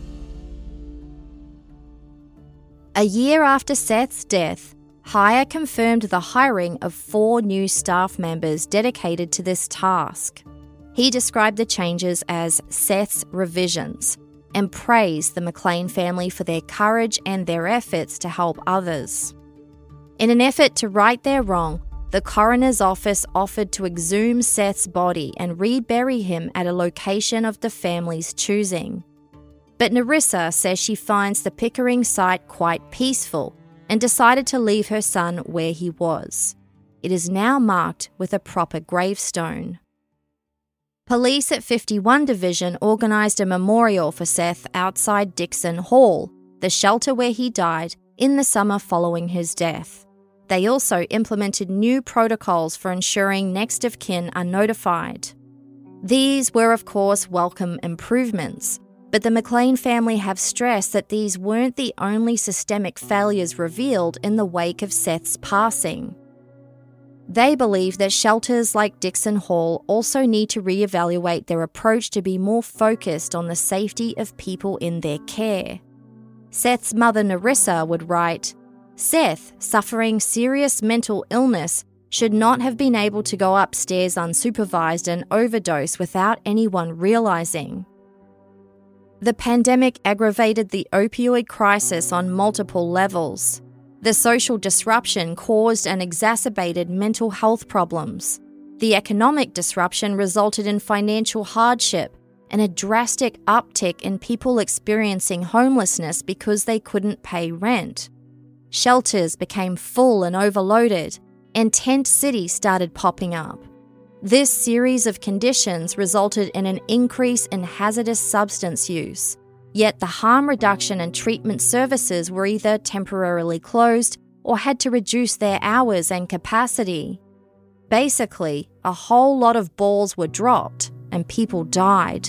A year after Seth's death, Heyer confirmed the hiring of 4 new staff members dedicated to this task. He described the changes as Seth's revisions and praised the McLean family for their courage and their efforts to help others. In an effort to right their wrong, the Coroner's Office offered to exhume Seth's body and rebury him at a location of the family's choosing. But Nerissa says she finds the Pickering site quite peaceful and decided to leave her son where he was. It is now marked with a proper gravestone. Police at 51 Division organised a memorial for Seth outside Dixon Hall, the shelter where he died, in the summer following his death. They also implemented new protocols for ensuring next of kin are notified. These were, of course, welcome improvements, but the McLean family have stressed that these weren't the only systemic failures revealed in the wake of Seth's passing. They believe that shelters like Dixon Hall also need to reevaluate their approach to be more focused on the safety of people in their care. Seth's mother Nerissa would write, Seth, suffering serious mental illness, should not have been able to go upstairs unsupervised and overdose without anyone realising. The pandemic aggravated the opioid crisis on multiple levels. The social disruption caused and exacerbated mental health problems. The economic disruption resulted in financial hardship and a drastic uptick in people experiencing homelessness because they couldn't pay rent. Shelters became full and overloaded, and tent cities started popping up. This series of conditions resulted in an increase in hazardous substance use. Yet the harm reduction and treatment services were either temporarily closed or had to reduce their hours and capacity. Basically, a whole lot of balls were dropped and people died.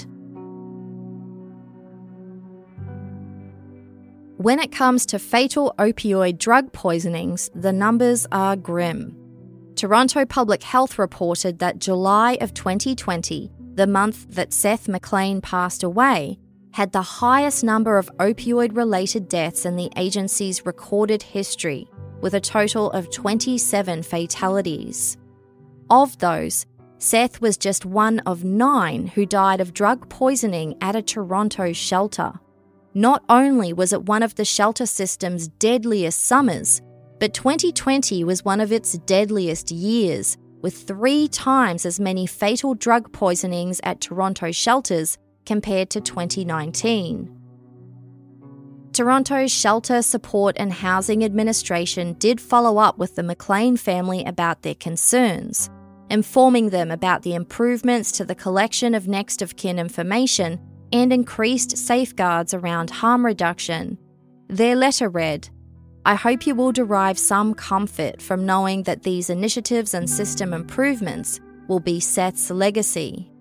When it comes to fatal opioid drug poisonings, the numbers are grim. Toronto Public Health reported that July of 2020, the month that Seth MacLean passed away, had the highest number of opioid-related deaths in the agency's recorded history, with a total of 27 fatalities. Of those, Seth was just one of 9 who died of drug poisoning at a Toronto shelter. Not only was it one of the shelter system's deadliest summers, but 2020 was one of its deadliest years, with 3 times as many fatal drug poisonings at Toronto shelters compared to 2019. Toronto's Shelter Support and Housing Administration did follow up with the MacLean family about their concerns, informing them about the improvements to the collection of next of kin information and increased safeguards around harm reduction. Their letter read, "I hope you will derive some comfort from knowing that these initiatives and system improvements will be Seth's legacy."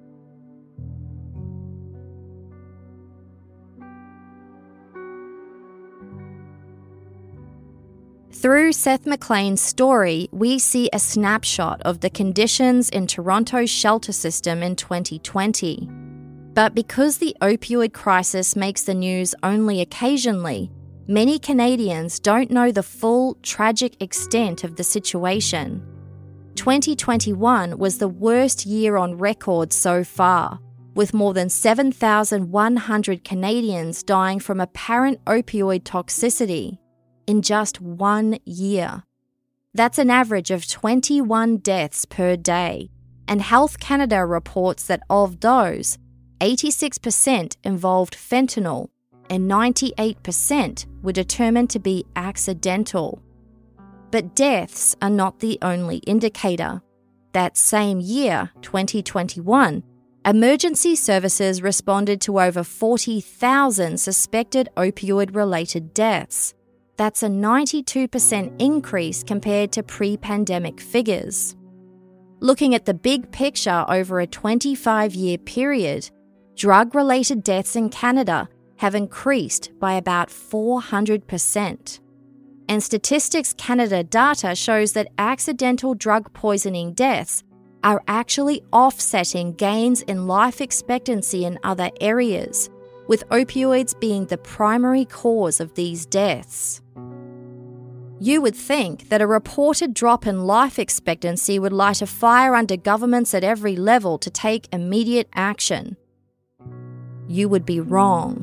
Through Seth MacLean's story, we see a snapshot of the conditions in Toronto's shelter system in 2020. But because the opioid crisis makes the news only occasionally, many Canadians don't know the full, tragic extent of the situation. 2021 was the worst year on record so far, with more than 7,100 Canadians dying from apparent opioid toxicity in just 1 year. That's an average of 21 deaths per day, and Health Canada reports that of those, 86% involved fentanyl and 98% were determined to be accidental. But deaths are not the only indicator. That same year, 2021, emergency services responded to over 40,000 suspected opioid-related deaths. That's a 92% increase compared to pre-pandemic figures. Looking at the big picture over a 25-year period, drug-related deaths in Canada have increased by about 400%. And Statistics Canada data shows that accidental drug poisoning deaths are actually offsetting gains in life expectancy in other areas, with opioids being the primary cause of these deaths. You would think that a reported drop in life expectancy would light a fire under governments at every level to take immediate action. You would be wrong.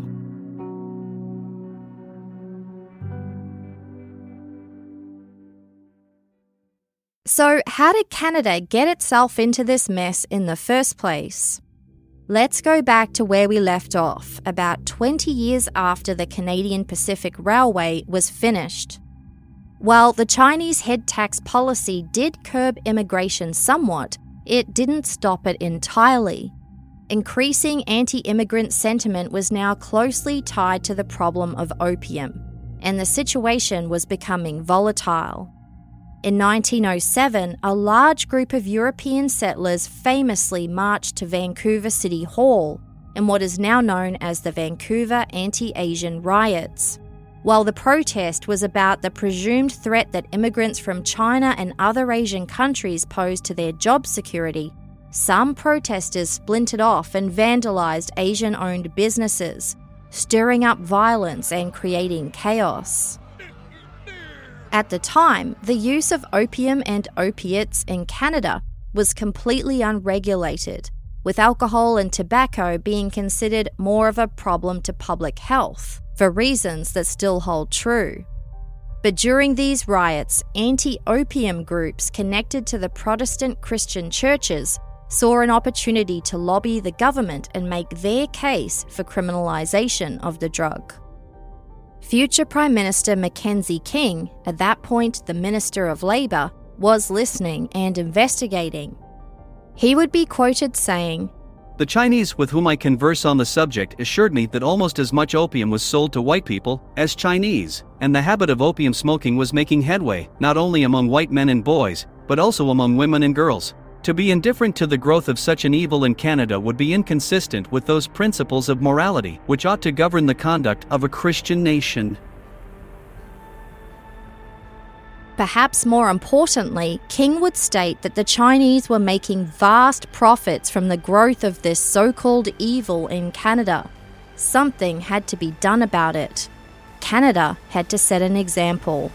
So, how did Canada get itself into this mess in the first place? Let's go back to where we left off, about 20 years after the Canadian Pacific Railway was finished. While the Chinese head tax policy did curb immigration somewhat, it didn't stop it entirely. Increasing anti-immigrant sentiment was now closely tied to the problem of opium, and the situation was becoming volatile. In 1907, a large group of European settlers famously marched to Vancouver City Hall in what is now known as the Vancouver Anti-Asian Riots. While the protest was about the presumed threat that immigrants from China and other Asian countries posed to their job security, some protesters splintered off and vandalized Asian-owned businesses, stirring up violence and creating chaos. At the time, the use of opium and opiates in Canada was completely unregulated, with alcohol and tobacco being considered more of a problem to public health, for reasons that still hold true. But during these riots, anti-opium groups connected to the Protestant Christian churches saw an opportunity to lobby the government and make their case for criminalisation of the drug. Future Prime Minister Mackenzie King, at that point the Minister of Labour, was listening and investigating. He would be quoted saying, "The Chinese with whom I converse on the subject assured me that almost as much opium was sold to white people as Chinese, and the habit of opium smoking was making headway not only among white men and boys, but also among women and girls. To be indifferent to the growth of such an evil in Canada would be inconsistent with those principles of morality which ought to govern the conduct of a Christian nation. Perhaps more importantly, King would state that the Chinese were making vast profits from the growth of this so-called evil in Canada. Something had to be done about it. Canada had to set an example.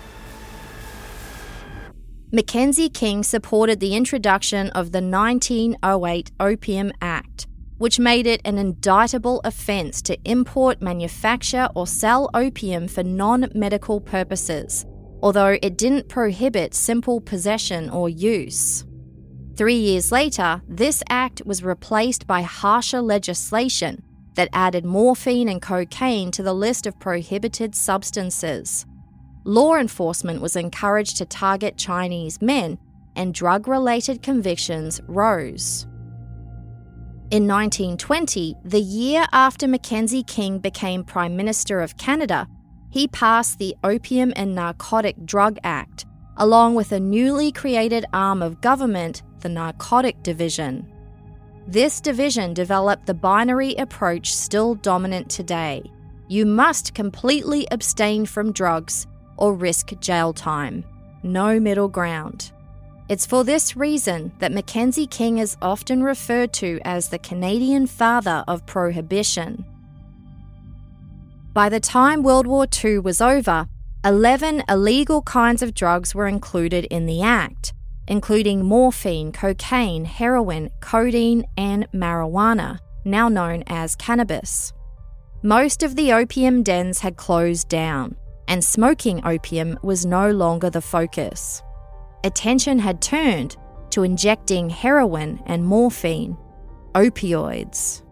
Mackenzie King supported the introduction of the 1908 Opium Act, which made it an indictable offence to import, manufacture or sell opium for non-medical purposes, although it didn't prohibit simple possession or use. 3 years later, this act was replaced by harsher legislation that added morphine and cocaine to the list of prohibited substances. Law enforcement was encouraged to target Chinese men, and drug-related convictions rose. In 1920, the year after Mackenzie King became Prime Minister of Canada, he passed the Opium and Narcotic Drug Act, along with a newly created arm of government, the Narcotic Division. This division developed the binary approach still dominant today. You must completely abstain from drugs or risk jail time. No middle ground. It's for this reason that Mackenzie King is often referred to as the Canadian father of prohibition. By the time World War II was over, 11 illegal kinds of drugs were included in the Act, including morphine, cocaine, heroin, codeine, and marijuana, now known as cannabis. Most of the opium dens had closed down, and smoking opium was no longer the focus. Attention had turned to injecting heroin and morphine, opioids.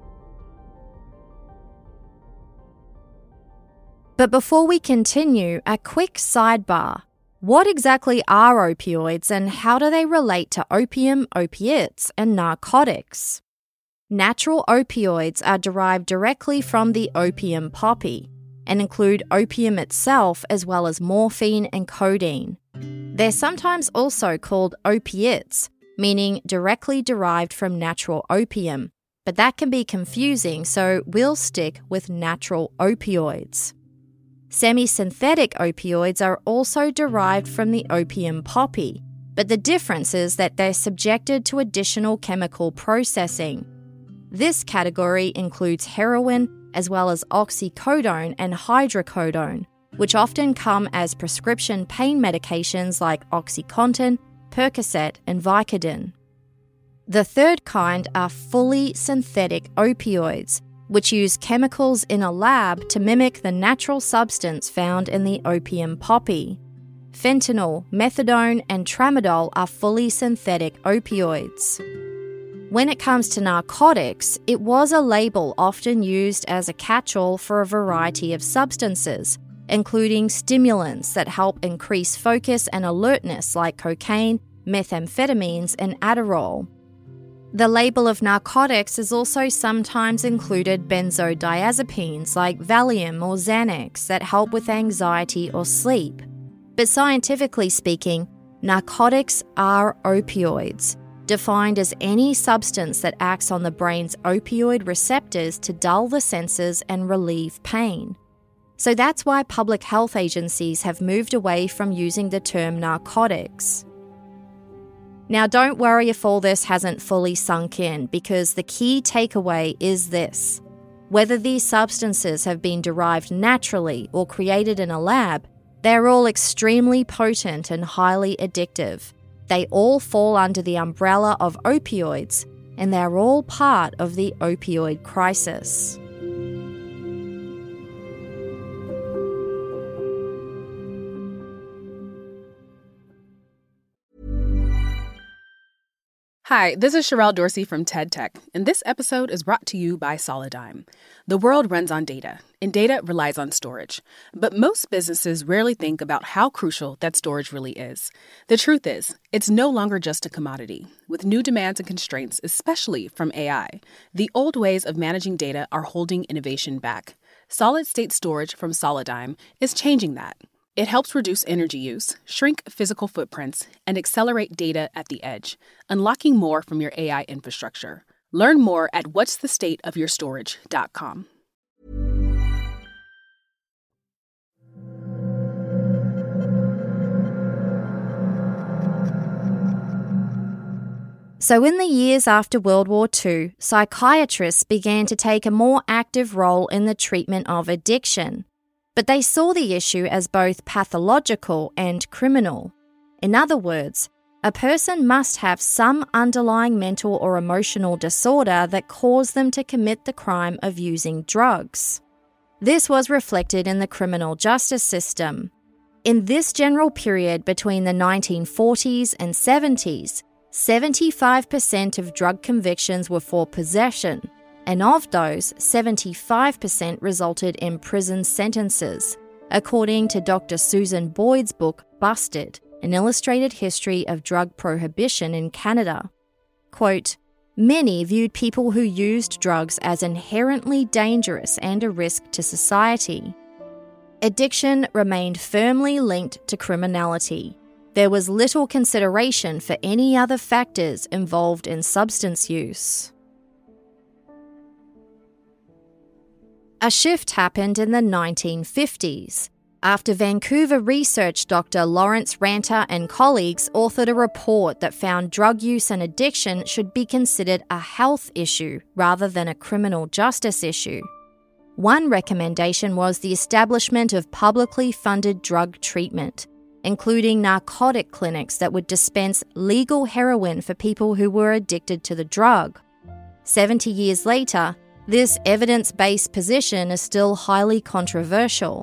But before we continue, a quick sidebar. What exactly are opioids and how do they relate to opium, opiates, and narcotics? Natural opioids are derived directly from the opium poppy and include opium itself as well as morphine and codeine. They're sometimes also called opiates, meaning directly derived from natural opium, but that can be confusing, so we'll stick with natural opioids. Semi-synthetic opioids are also derived from the opium poppy, but the difference is that they're subjected to additional chemical processing. This category includes heroin as well as oxycodone and hydrocodone, which often come as prescription pain medications like OxyContin, Percocet, and Vicodin. The third kind are fully synthetic opioids, which use chemicals in a lab to mimic the natural substance found in the opium poppy. Fentanyl, methadone, and tramadol are fully synthetic opioids. When it comes to narcotics, it was a label often used as a catch-all for a variety of substances, including stimulants that help increase focus and alertness like cocaine, methamphetamines, and Adderall. The label of narcotics is also sometimes included benzodiazepines like Valium or Xanax that help with anxiety or sleep. But scientifically speaking, narcotics are opioids, defined as any substance that acts on the brain's opioid receptors to dull the senses and relieve pain. So that's why public health agencies have moved away from using the term narcotics. Now, don't worry if all this hasn't fully sunk in, because the key takeaway is this. Whether these substances have been derived naturally or created in a lab, they're all extremely potent and highly addictive. They all fall under the umbrella of opioids, and they're all part of the opioid crisis. Hi, this is Sherelle Dorsey from TED Tech, and this episode is brought to you by Solidigm. The world runs on data, and data relies on storage. But most businesses rarely think about how crucial that storage really is. The truth is, it's no longer just a commodity. With new demands and constraints, especially from AI, the old ways of managing data are holding innovation back. Solid-state storage from Solidigm is changing that. It helps reduce energy use, shrink physical footprints, and accelerate data at the edge, unlocking more from your AI infrastructure. Learn more at whatsthestateofyourstorage.com. So in the years after World War II, psychiatrists began to take a more active role in the treatment of addiction. But they saw the issue as both pathological and criminal. In other words, a person must have some underlying mental or emotional disorder that caused them to commit the crime of using drugs. This was reflected in the criminal justice system. In this general period between the 1940s and 70s, 75% of drug convictions were for possession, and of those, 75% resulted in prison sentences, according to Dr. Susan Boyd's book, Busted, An Illustrated History of Drug Prohibition in Canada. Quote, "Many viewed people who used drugs as inherently dangerous and a risk to society. Addiction remained firmly linked to criminality. There was little consideration for any other factors involved in substance use." A shift happened in the 1950s, after Vancouver research doctor Lawrence Ranter and colleagues authored a report that found drug use and addiction should be considered a health issue rather than a criminal justice issue. One recommendation was the establishment of publicly funded drug treatment, including narcotic clinics that would dispense legal heroin for people who were addicted to the drug. 70 years later, this evidence-based position is still highly controversial.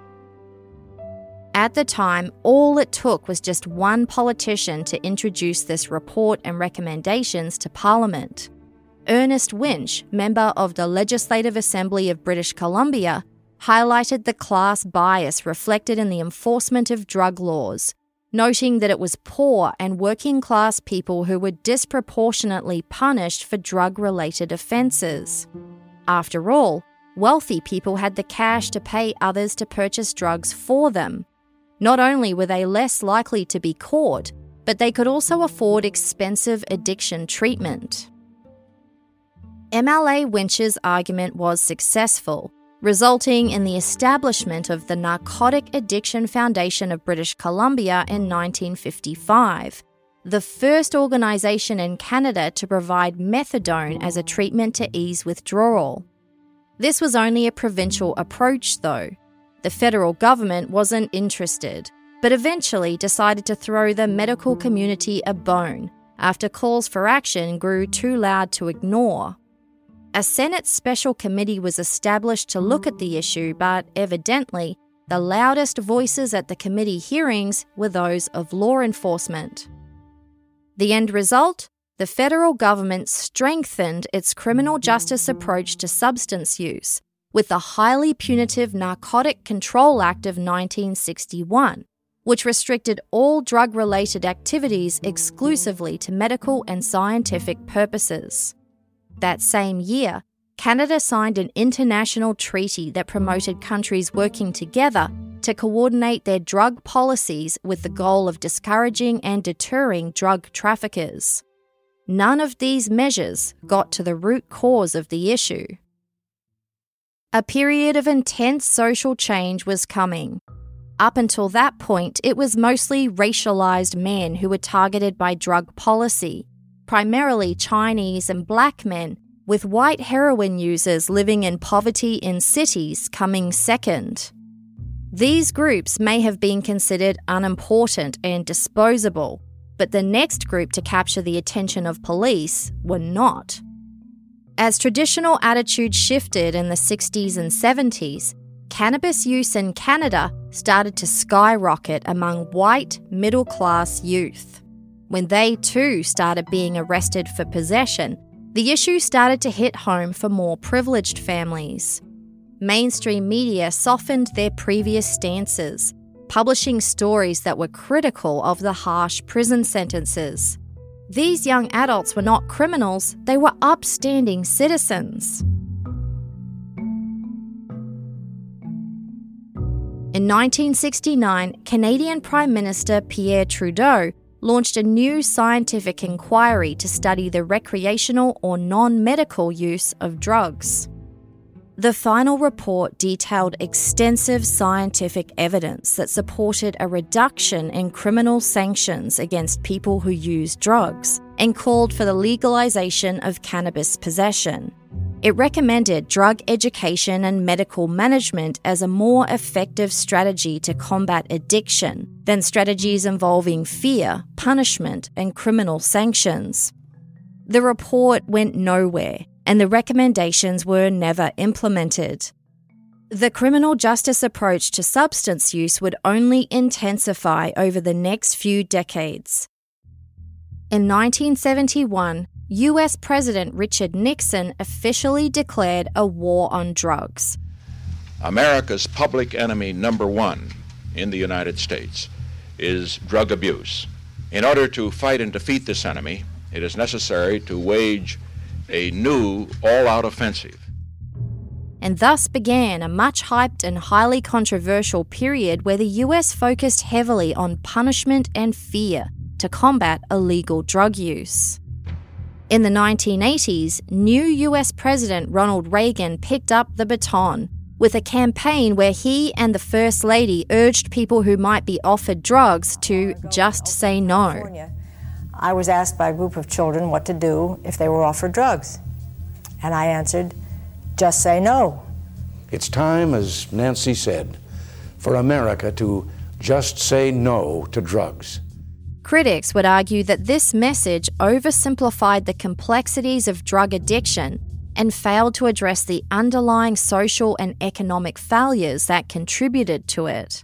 At the time, all it took was just one politician to introduce this report and recommendations to Parliament. Ernest Winch, member of the Legislative Assembly of British Columbia, highlighted the class bias reflected in the enforcement of drug laws, noting that it was poor and working-class people who were disproportionately punished for drug-related offences. After all, wealthy people had the cash to pay others to purchase drugs for them. Not only were they less likely to be caught, but they could also afford expensive addiction treatment. MLA Winch's argument was successful, resulting in the establishment of the Narcotic Addiction Foundation of British Columbia in 1955, the first organisation in Canada to provide methadone as a treatment to ease withdrawal. This was only a provincial approach, though. The federal government wasn't interested, but eventually decided to throw the medical community a bone after calls for action grew too loud to ignore. A Senate special committee was established to look at the issue, but evidently, the loudest voices at the committee hearings were those of law enforcement. The end result? The federal government strengthened its criminal justice approach to substance use with the highly punitive Narcotic Control Act of 1961, which restricted all drug-related activities exclusively to medical and scientific purposes. That same year, Canada signed an international treaty that promoted countries working together to coordinate their drug policies with the goal of discouraging and deterring drug traffickers. None of these measures got to the root cause of the issue. A period of intense social change was coming. Up until that point, it was mostly racialized men who were targeted by drug policy, primarily Chinese and black men, with white heroin users living in poverty in cities coming second. These groups may have been considered unimportant and disposable, but the next group to capture the attention of police were not. As traditional attitudes shifted in the 60s and 70s, cannabis use in Canada started to skyrocket among white, middle-class youth. When they too started being arrested for possession, the issue started to hit home for more privileged families. Mainstream media softened their previous stances, publishing stories that were critical of the harsh prison sentences. These young adults were not criminals, they were upstanding citizens. In In 1969, Canadian Prime Minister Pierre Trudeau launched a new scientific inquiry to study the recreational or non-medical use of drugs. The final report detailed extensive scientific evidence that supported a reduction in criminal sanctions against people who use drugs and called for the legalization of cannabis possession. It recommended drug education and medical management as a more effective strategy to combat addiction than strategies involving fear, punishment, and criminal sanctions. The report went nowhere, and the recommendations were never implemented. The criminal justice approach to substance use would only intensify over the next few decades. In 1971, US President Richard Nixon officially declared a war on drugs. America's public enemy number one in the United States is drug abuse. In order to fight and defeat this enemy, it is necessary to wage a new all-out offensive. And thus began a much-hyped and highly controversial period where the US focused heavily on punishment and fear to combat illegal drug use. In the 1980s, new US President Ronald Reagan picked up the baton with a campaign where he and the First Lady urged people who might be offered drugs to just say no. I was asked by a group of children what to do if they were offered drugs. And I answered, just say no. It's time, as Nancy said, for America to just say no to drugs. Critics would argue that this message oversimplified the complexities of drug addiction and failed to address the underlying social and economic failures that contributed to it.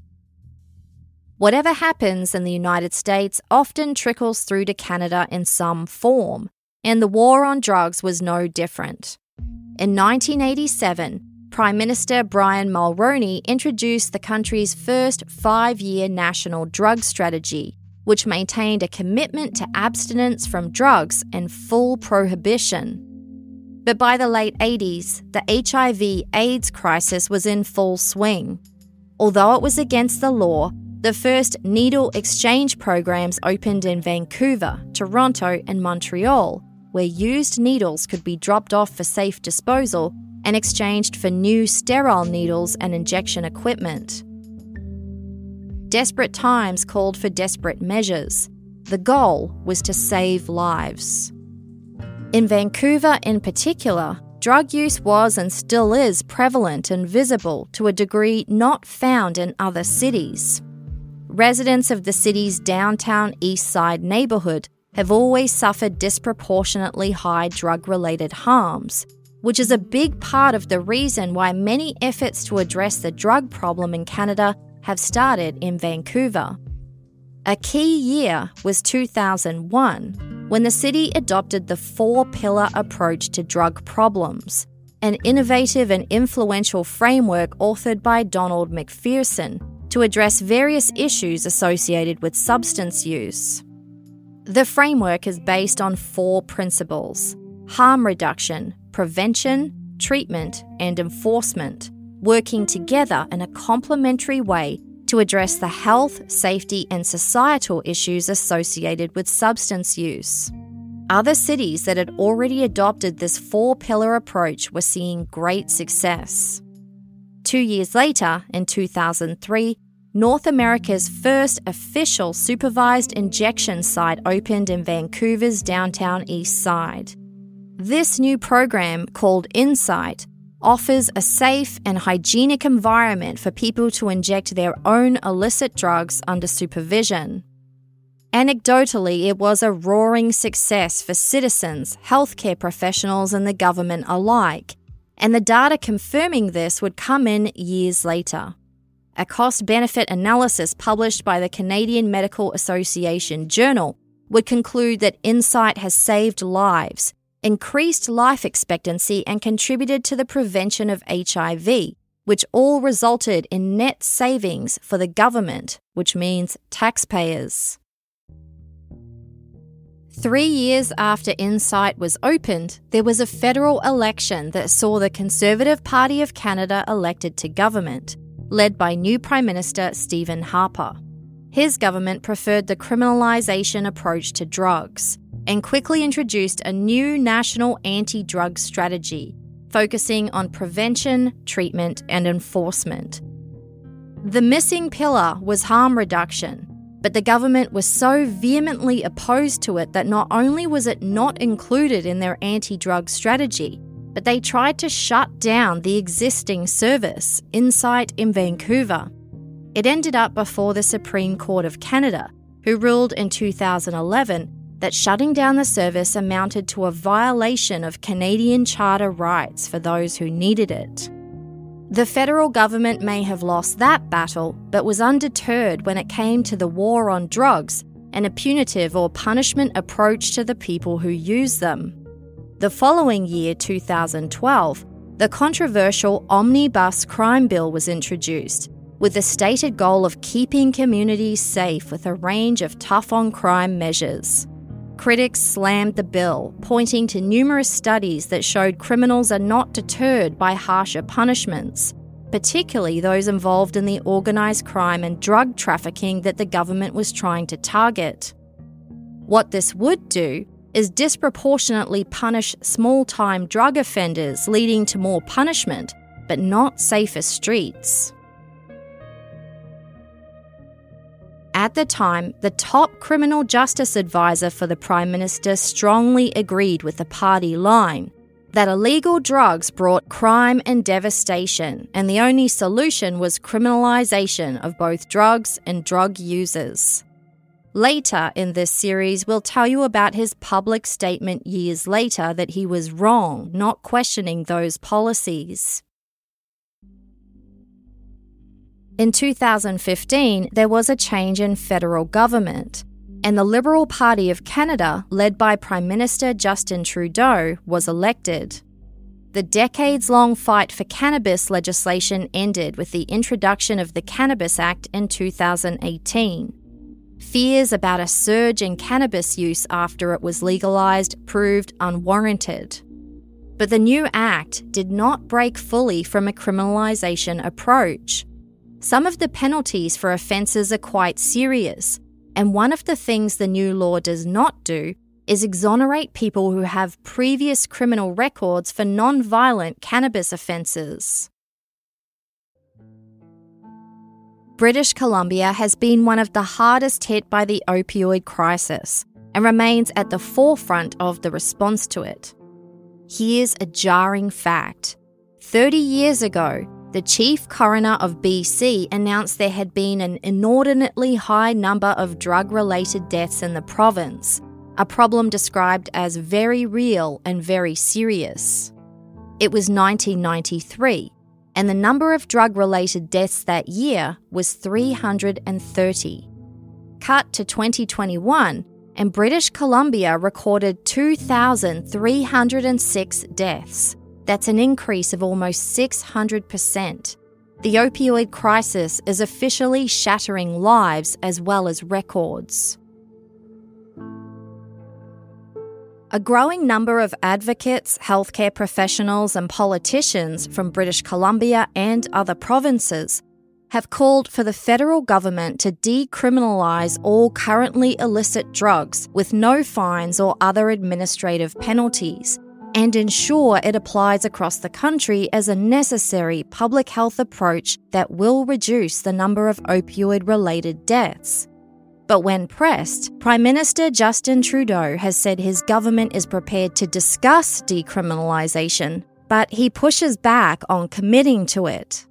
Whatever happens in the United States often trickles through to Canada in some form, and the war on drugs was no different. In 1987, Prime Minister Brian Mulroney introduced the country's first 5-year national drug strategy, which maintained a commitment to abstinence from drugs and full prohibition. But by the late 80s, the HIV/AIDS crisis was in full swing. Although it was against the law, the first needle exchange programs opened in Vancouver, Toronto, and Montreal, where used needles could be dropped off for safe disposal and exchanged for new sterile needles and injection equipment. Desperate times called for desperate measures. The goal was to save lives. In Vancouver in particular, drug use was and still is prevalent and visible to a degree not found in other cities. Residents of the city's downtown East Side neighbourhood have always suffered disproportionately high drug-related harms, which is a big part of the reason why many efforts to address the drug problem in Canada have started in Vancouver. A key year was 2001, when the city adopted the 4-pillar approach to drug problems, an innovative and influential framework authored by Donald McPherson to address various issues associated with substance use. The framework is based on 4 principles: harm reduction, prevention, treatment, and enforcement, working together in a complementary way to address the health, safety, and societal issues associated with substance use. Other cities that had already adopted this 4-pillar approach were seeing great success. 2 years later, in 2003, North America's first official supervised injection site opened in Vancouver's downtown East Side. This new program, called Insight, offers a safe and hygienic environment for people to inject their own illicit drugs under supervision. Anecdotally, it was a roaring success for citizens, healthcare professionals, and the government alike, and the data confirming this would come in years later. A cost-benefit analysis published by the Canadian Medical Association Journal would conclude that Insight has saved lives, increased life expectancy, and contributed to the prevention of HIV, which all resulted in net savings for the government, which means taxpayers. 3 years after Insight was opened, there was a federal election that saw the Conservative Party of Canada elected to government, led by new Prime Minister Stephen Harper. His government preferred the criminalisation approach to drugs and quickly introduced a new national anti-drug strategy, focusing on prevention, treatment and enforcement. The missing pillar was harm reduction, but the government was so vehemently opposed to it that not only was it not included in their anti-drug strategy, but they tried to shut down the existing service, Insight in Vancouver. It ended up before the Supreme Court of Canada, who ruled in 2011 that shutting down the service amounted to a violation of Canadian Charter rights for those who needed it. The federal government may have lost that battle, but was undeterred when it came to the war on drugs and a punitive or punishment approach to the people who use them. The following year, 2012, the controversial Omnibus Crime Bill was introduced, with the stated goal of keeping communities safe with a range of tough-on-crime measures. Critics slammed the bill, pointing to numerous studies that showed criminals are not deterred by harsher punishments, particularly those involved in the organised crime and drug trafficking that the government was trying to target. What this would do is disproportionately punish small-time drug offenders, leading to more punishment, but not safer streets. At the time, the top criminal justice advisor for the Prime Minister strongly agreed with the party line that illegal drugs brought crime and devastation, and the only solution was criminalisation of both drugs and drug users. Later in this series, we'll tell you about his public statement years later that he was wrong, not questioning those policies. In 2015, there was a change in federal government, and the Liberal Party of Canada, led by Prime Minister Justin Trudeau, was elected. The decades-long fight for cannabis legislation ended with the introduction of the Cannabis Act in 2018. Fears about a surge in cannabis use after it was legalised proved unwarranted. But the new act did not break fully from a criminalisation approach. Some of the penalties for offences are quite serious, and one of the things the new law does not do is exonerate people who have previous criminal records for non-violent cannabis offences. British Columbia has been one of the hardest hit by the opioid crisis and remains at the forefront of the response to it. Here's a jarring fact. 30 years ago, the Chief Coroner of BC announced there had been an inordinately high number of drug-related deaths in the province, a problem described as very real and very serious. It was 1993, and the number of drug-related deaths that year was 330. Cut to 2021, and British Columbia recorded 2,306 deaths. That's an increase of almost 600%. The opioid crisis is officially shattering lives as well as records. A growing number of advocates, healthcare professionals and politicians from British Columbia and other provinces have called for the federal government to decriminalise all currently illicit drugs with no fines or other administrative penalties, and ensure it applies across the country as a necessary public health approach that will reduce the number of opioid-related deaths. But when pressed, Prime Minister Justin Trudeau has said his government is prepared to discuss decriminalisation, but he pushes back on committing to it.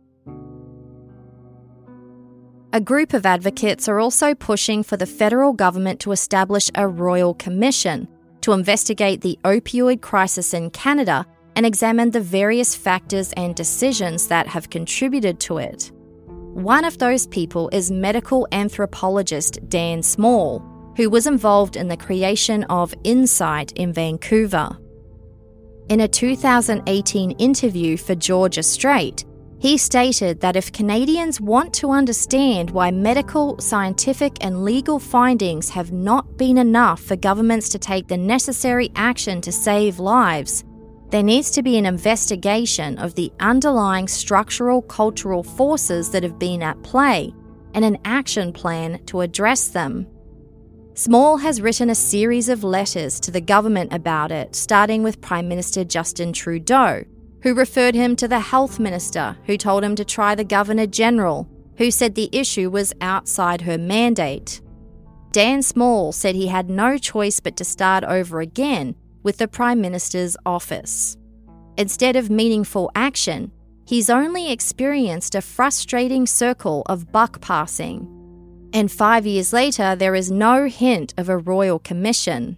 A group of advocates are also pushing for the federal government to establish a royal commission to investigate the opioid crisis in Canada and examine the various factors and decisions that have contributed to it. One of those people is medical anthropologist Dan Small, who was involved in the creation of Insight in Vancouver. In a 2018 interview for Georgia Straight, he stated that if Canadians want to understand why medical, scientific and legal findings have not been enough for governments to take the necessary action to save lives, There needs to be an investigation of the underlying structural cultural forces that have been at play and an action plan to address them. Small has written a series of letters to the government about it, starting with Prime Minister Justin Trudeau, who referred him to the Health Minister, who told him to try the Governor-General, who said the issue was outside her mandate. Dan Small said he had no choice but to start over again with the Prime Minister's office. Instead of meaningful action, he's only experienced a frustrating circle of buck passing. And 5 years later, there is no hint of a royal commission.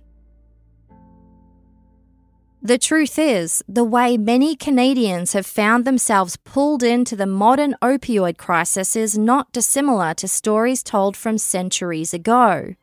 The truth is, the way many Canadians have found themselves pulled into the modern opioid crisis is not dissimilar to stories told from centuries ago.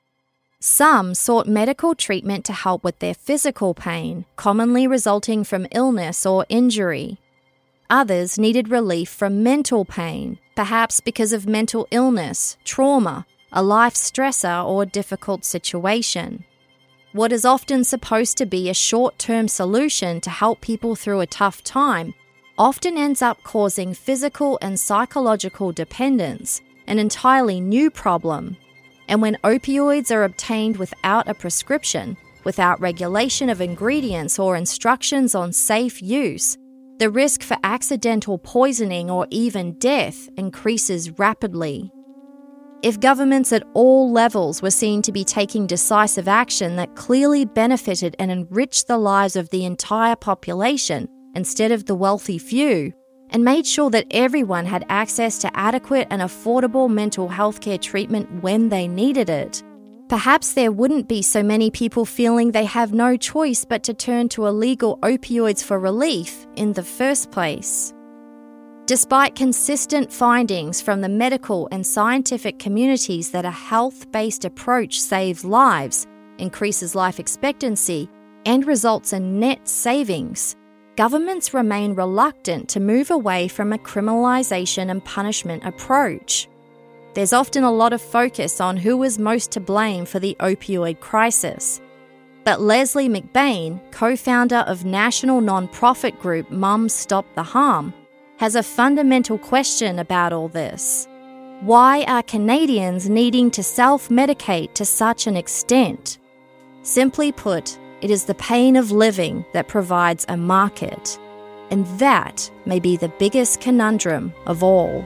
Some sought medical treatment to help with their physical pain, commonly resulting from illness or injury. Others needed relief from mental pain, perhaps because of mental illness, trauma, a life stressor, or difficult situation. What is often supposed to be a short-term solution to help people through a tough time often ends up causing physical and psychological dependence, an entirely new problem. And when opioids are obtained without a prescription, without regulation of ingredients or instructions on safe use, the risk for accidental poisoning or even death increases rapidly. If governments at all levels were seen to be taking decisive action that clearly benefited and enriched the lives of the entire population instead of the wealthy few, and made sure that everyone had access to adequate and affordable mental health care treatment when they needed it, perhaps there wouldn't be so many people feeling they have no choice but to turn to illegal opioids for relief in the first place. Despite consistent findings from the medical and scientific communities that a health-based approach saves lives, increases life expectancy, and results in net savings, governments remain reluctant to move away from a criminalisation and punishment approach. There's often a lot of focus on who is most to blame for the opioid crisis. But Leslie McBain, co-founder of national non-profit group Mums Stop the Harm, has a fundamental question about all this. Why are Canadians needing to self-medicate to such an extent? Simply put, it is the pain of living that provides a market. And that may be the biggest conundrum of all.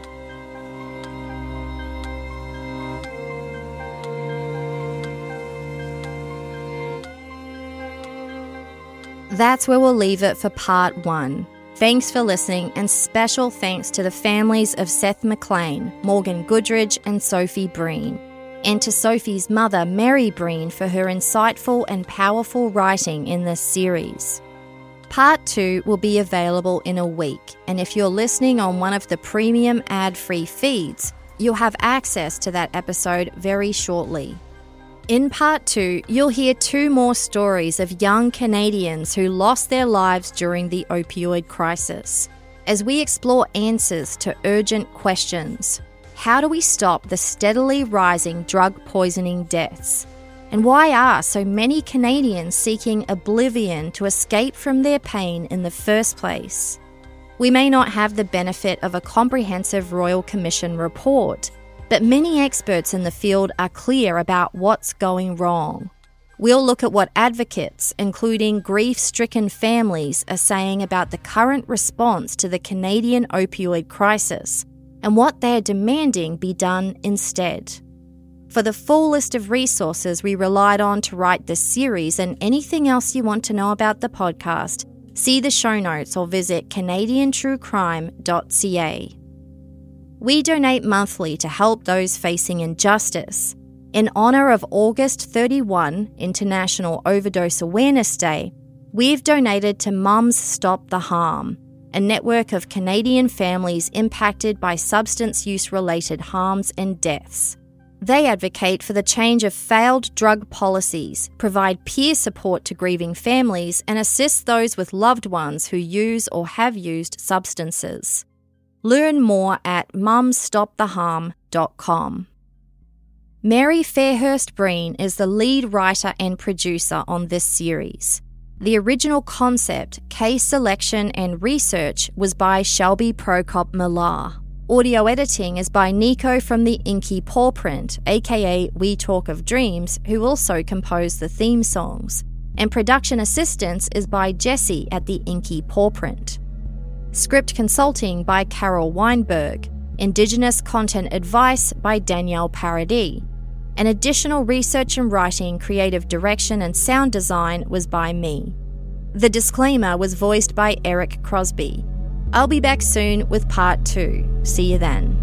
That's where we'll leave it for part 1. Thanks for listening, and special thanks to the families of Seth McLean, Morgan Goodridge and Sophie Breen, and to Sophie's mother, Mary Breen, for her insightful and powerful writing in this series. Part 2 will be available in a week, and if you're listening on one of the premium ad-free feeds, you'll have access to that episode very shortly. In Part 2, you'll hear 2 more stories of young Canadians who lost their lives during the opioid crisis, as we explore answers to urgent questions. How do we stop the steadily rising drug poisoning deaths? And why are so many Canadians seeking oblivion to escape from their pain in the first place? We may not have the benefit of a comprehensive Royal Commission report, but many experts in the field are clear about what's going wrong. We'll look at what advocates, including grief-stricken families, are saying about the current response to the Canadian opioid crisis and what they're demanding be done instead. For the full list of resources we relied on to write this series and anything else you want to know about the podcast, see the show notes or visit CanadianTrueCrime.ca. We donate monthly to help those facing injustice. In honour of August 31, International Overdose Awareness Day, we've donated to Mums Stop the Harm, a network of Canadian families impacted by substance use-related harms and deaths. They advocate for the change of failed drug policies, provide peer support to grieving families, and assist those with loved ones who use or have used substances. Learn more at mumstoptheharm.com. Mary Fairhurst Breen is the lead writer and producer on this series. The original concept, case selection and research was by Shelby Prokop Millar. Audio editing is by Nico from the Inky Paw Print, aka We Talk of Dreams, who also composed the theme songs. And production assistance is by Jesse at the Inky Paw Print. Script consulting by Carol Weinberg. Indigenous content advice by Danielle Paradis. And additional research and writing, creative direction and sound design was by me. The disclaimer was voiced by Eric Crosby. I'll be back soon with part 2. See you then.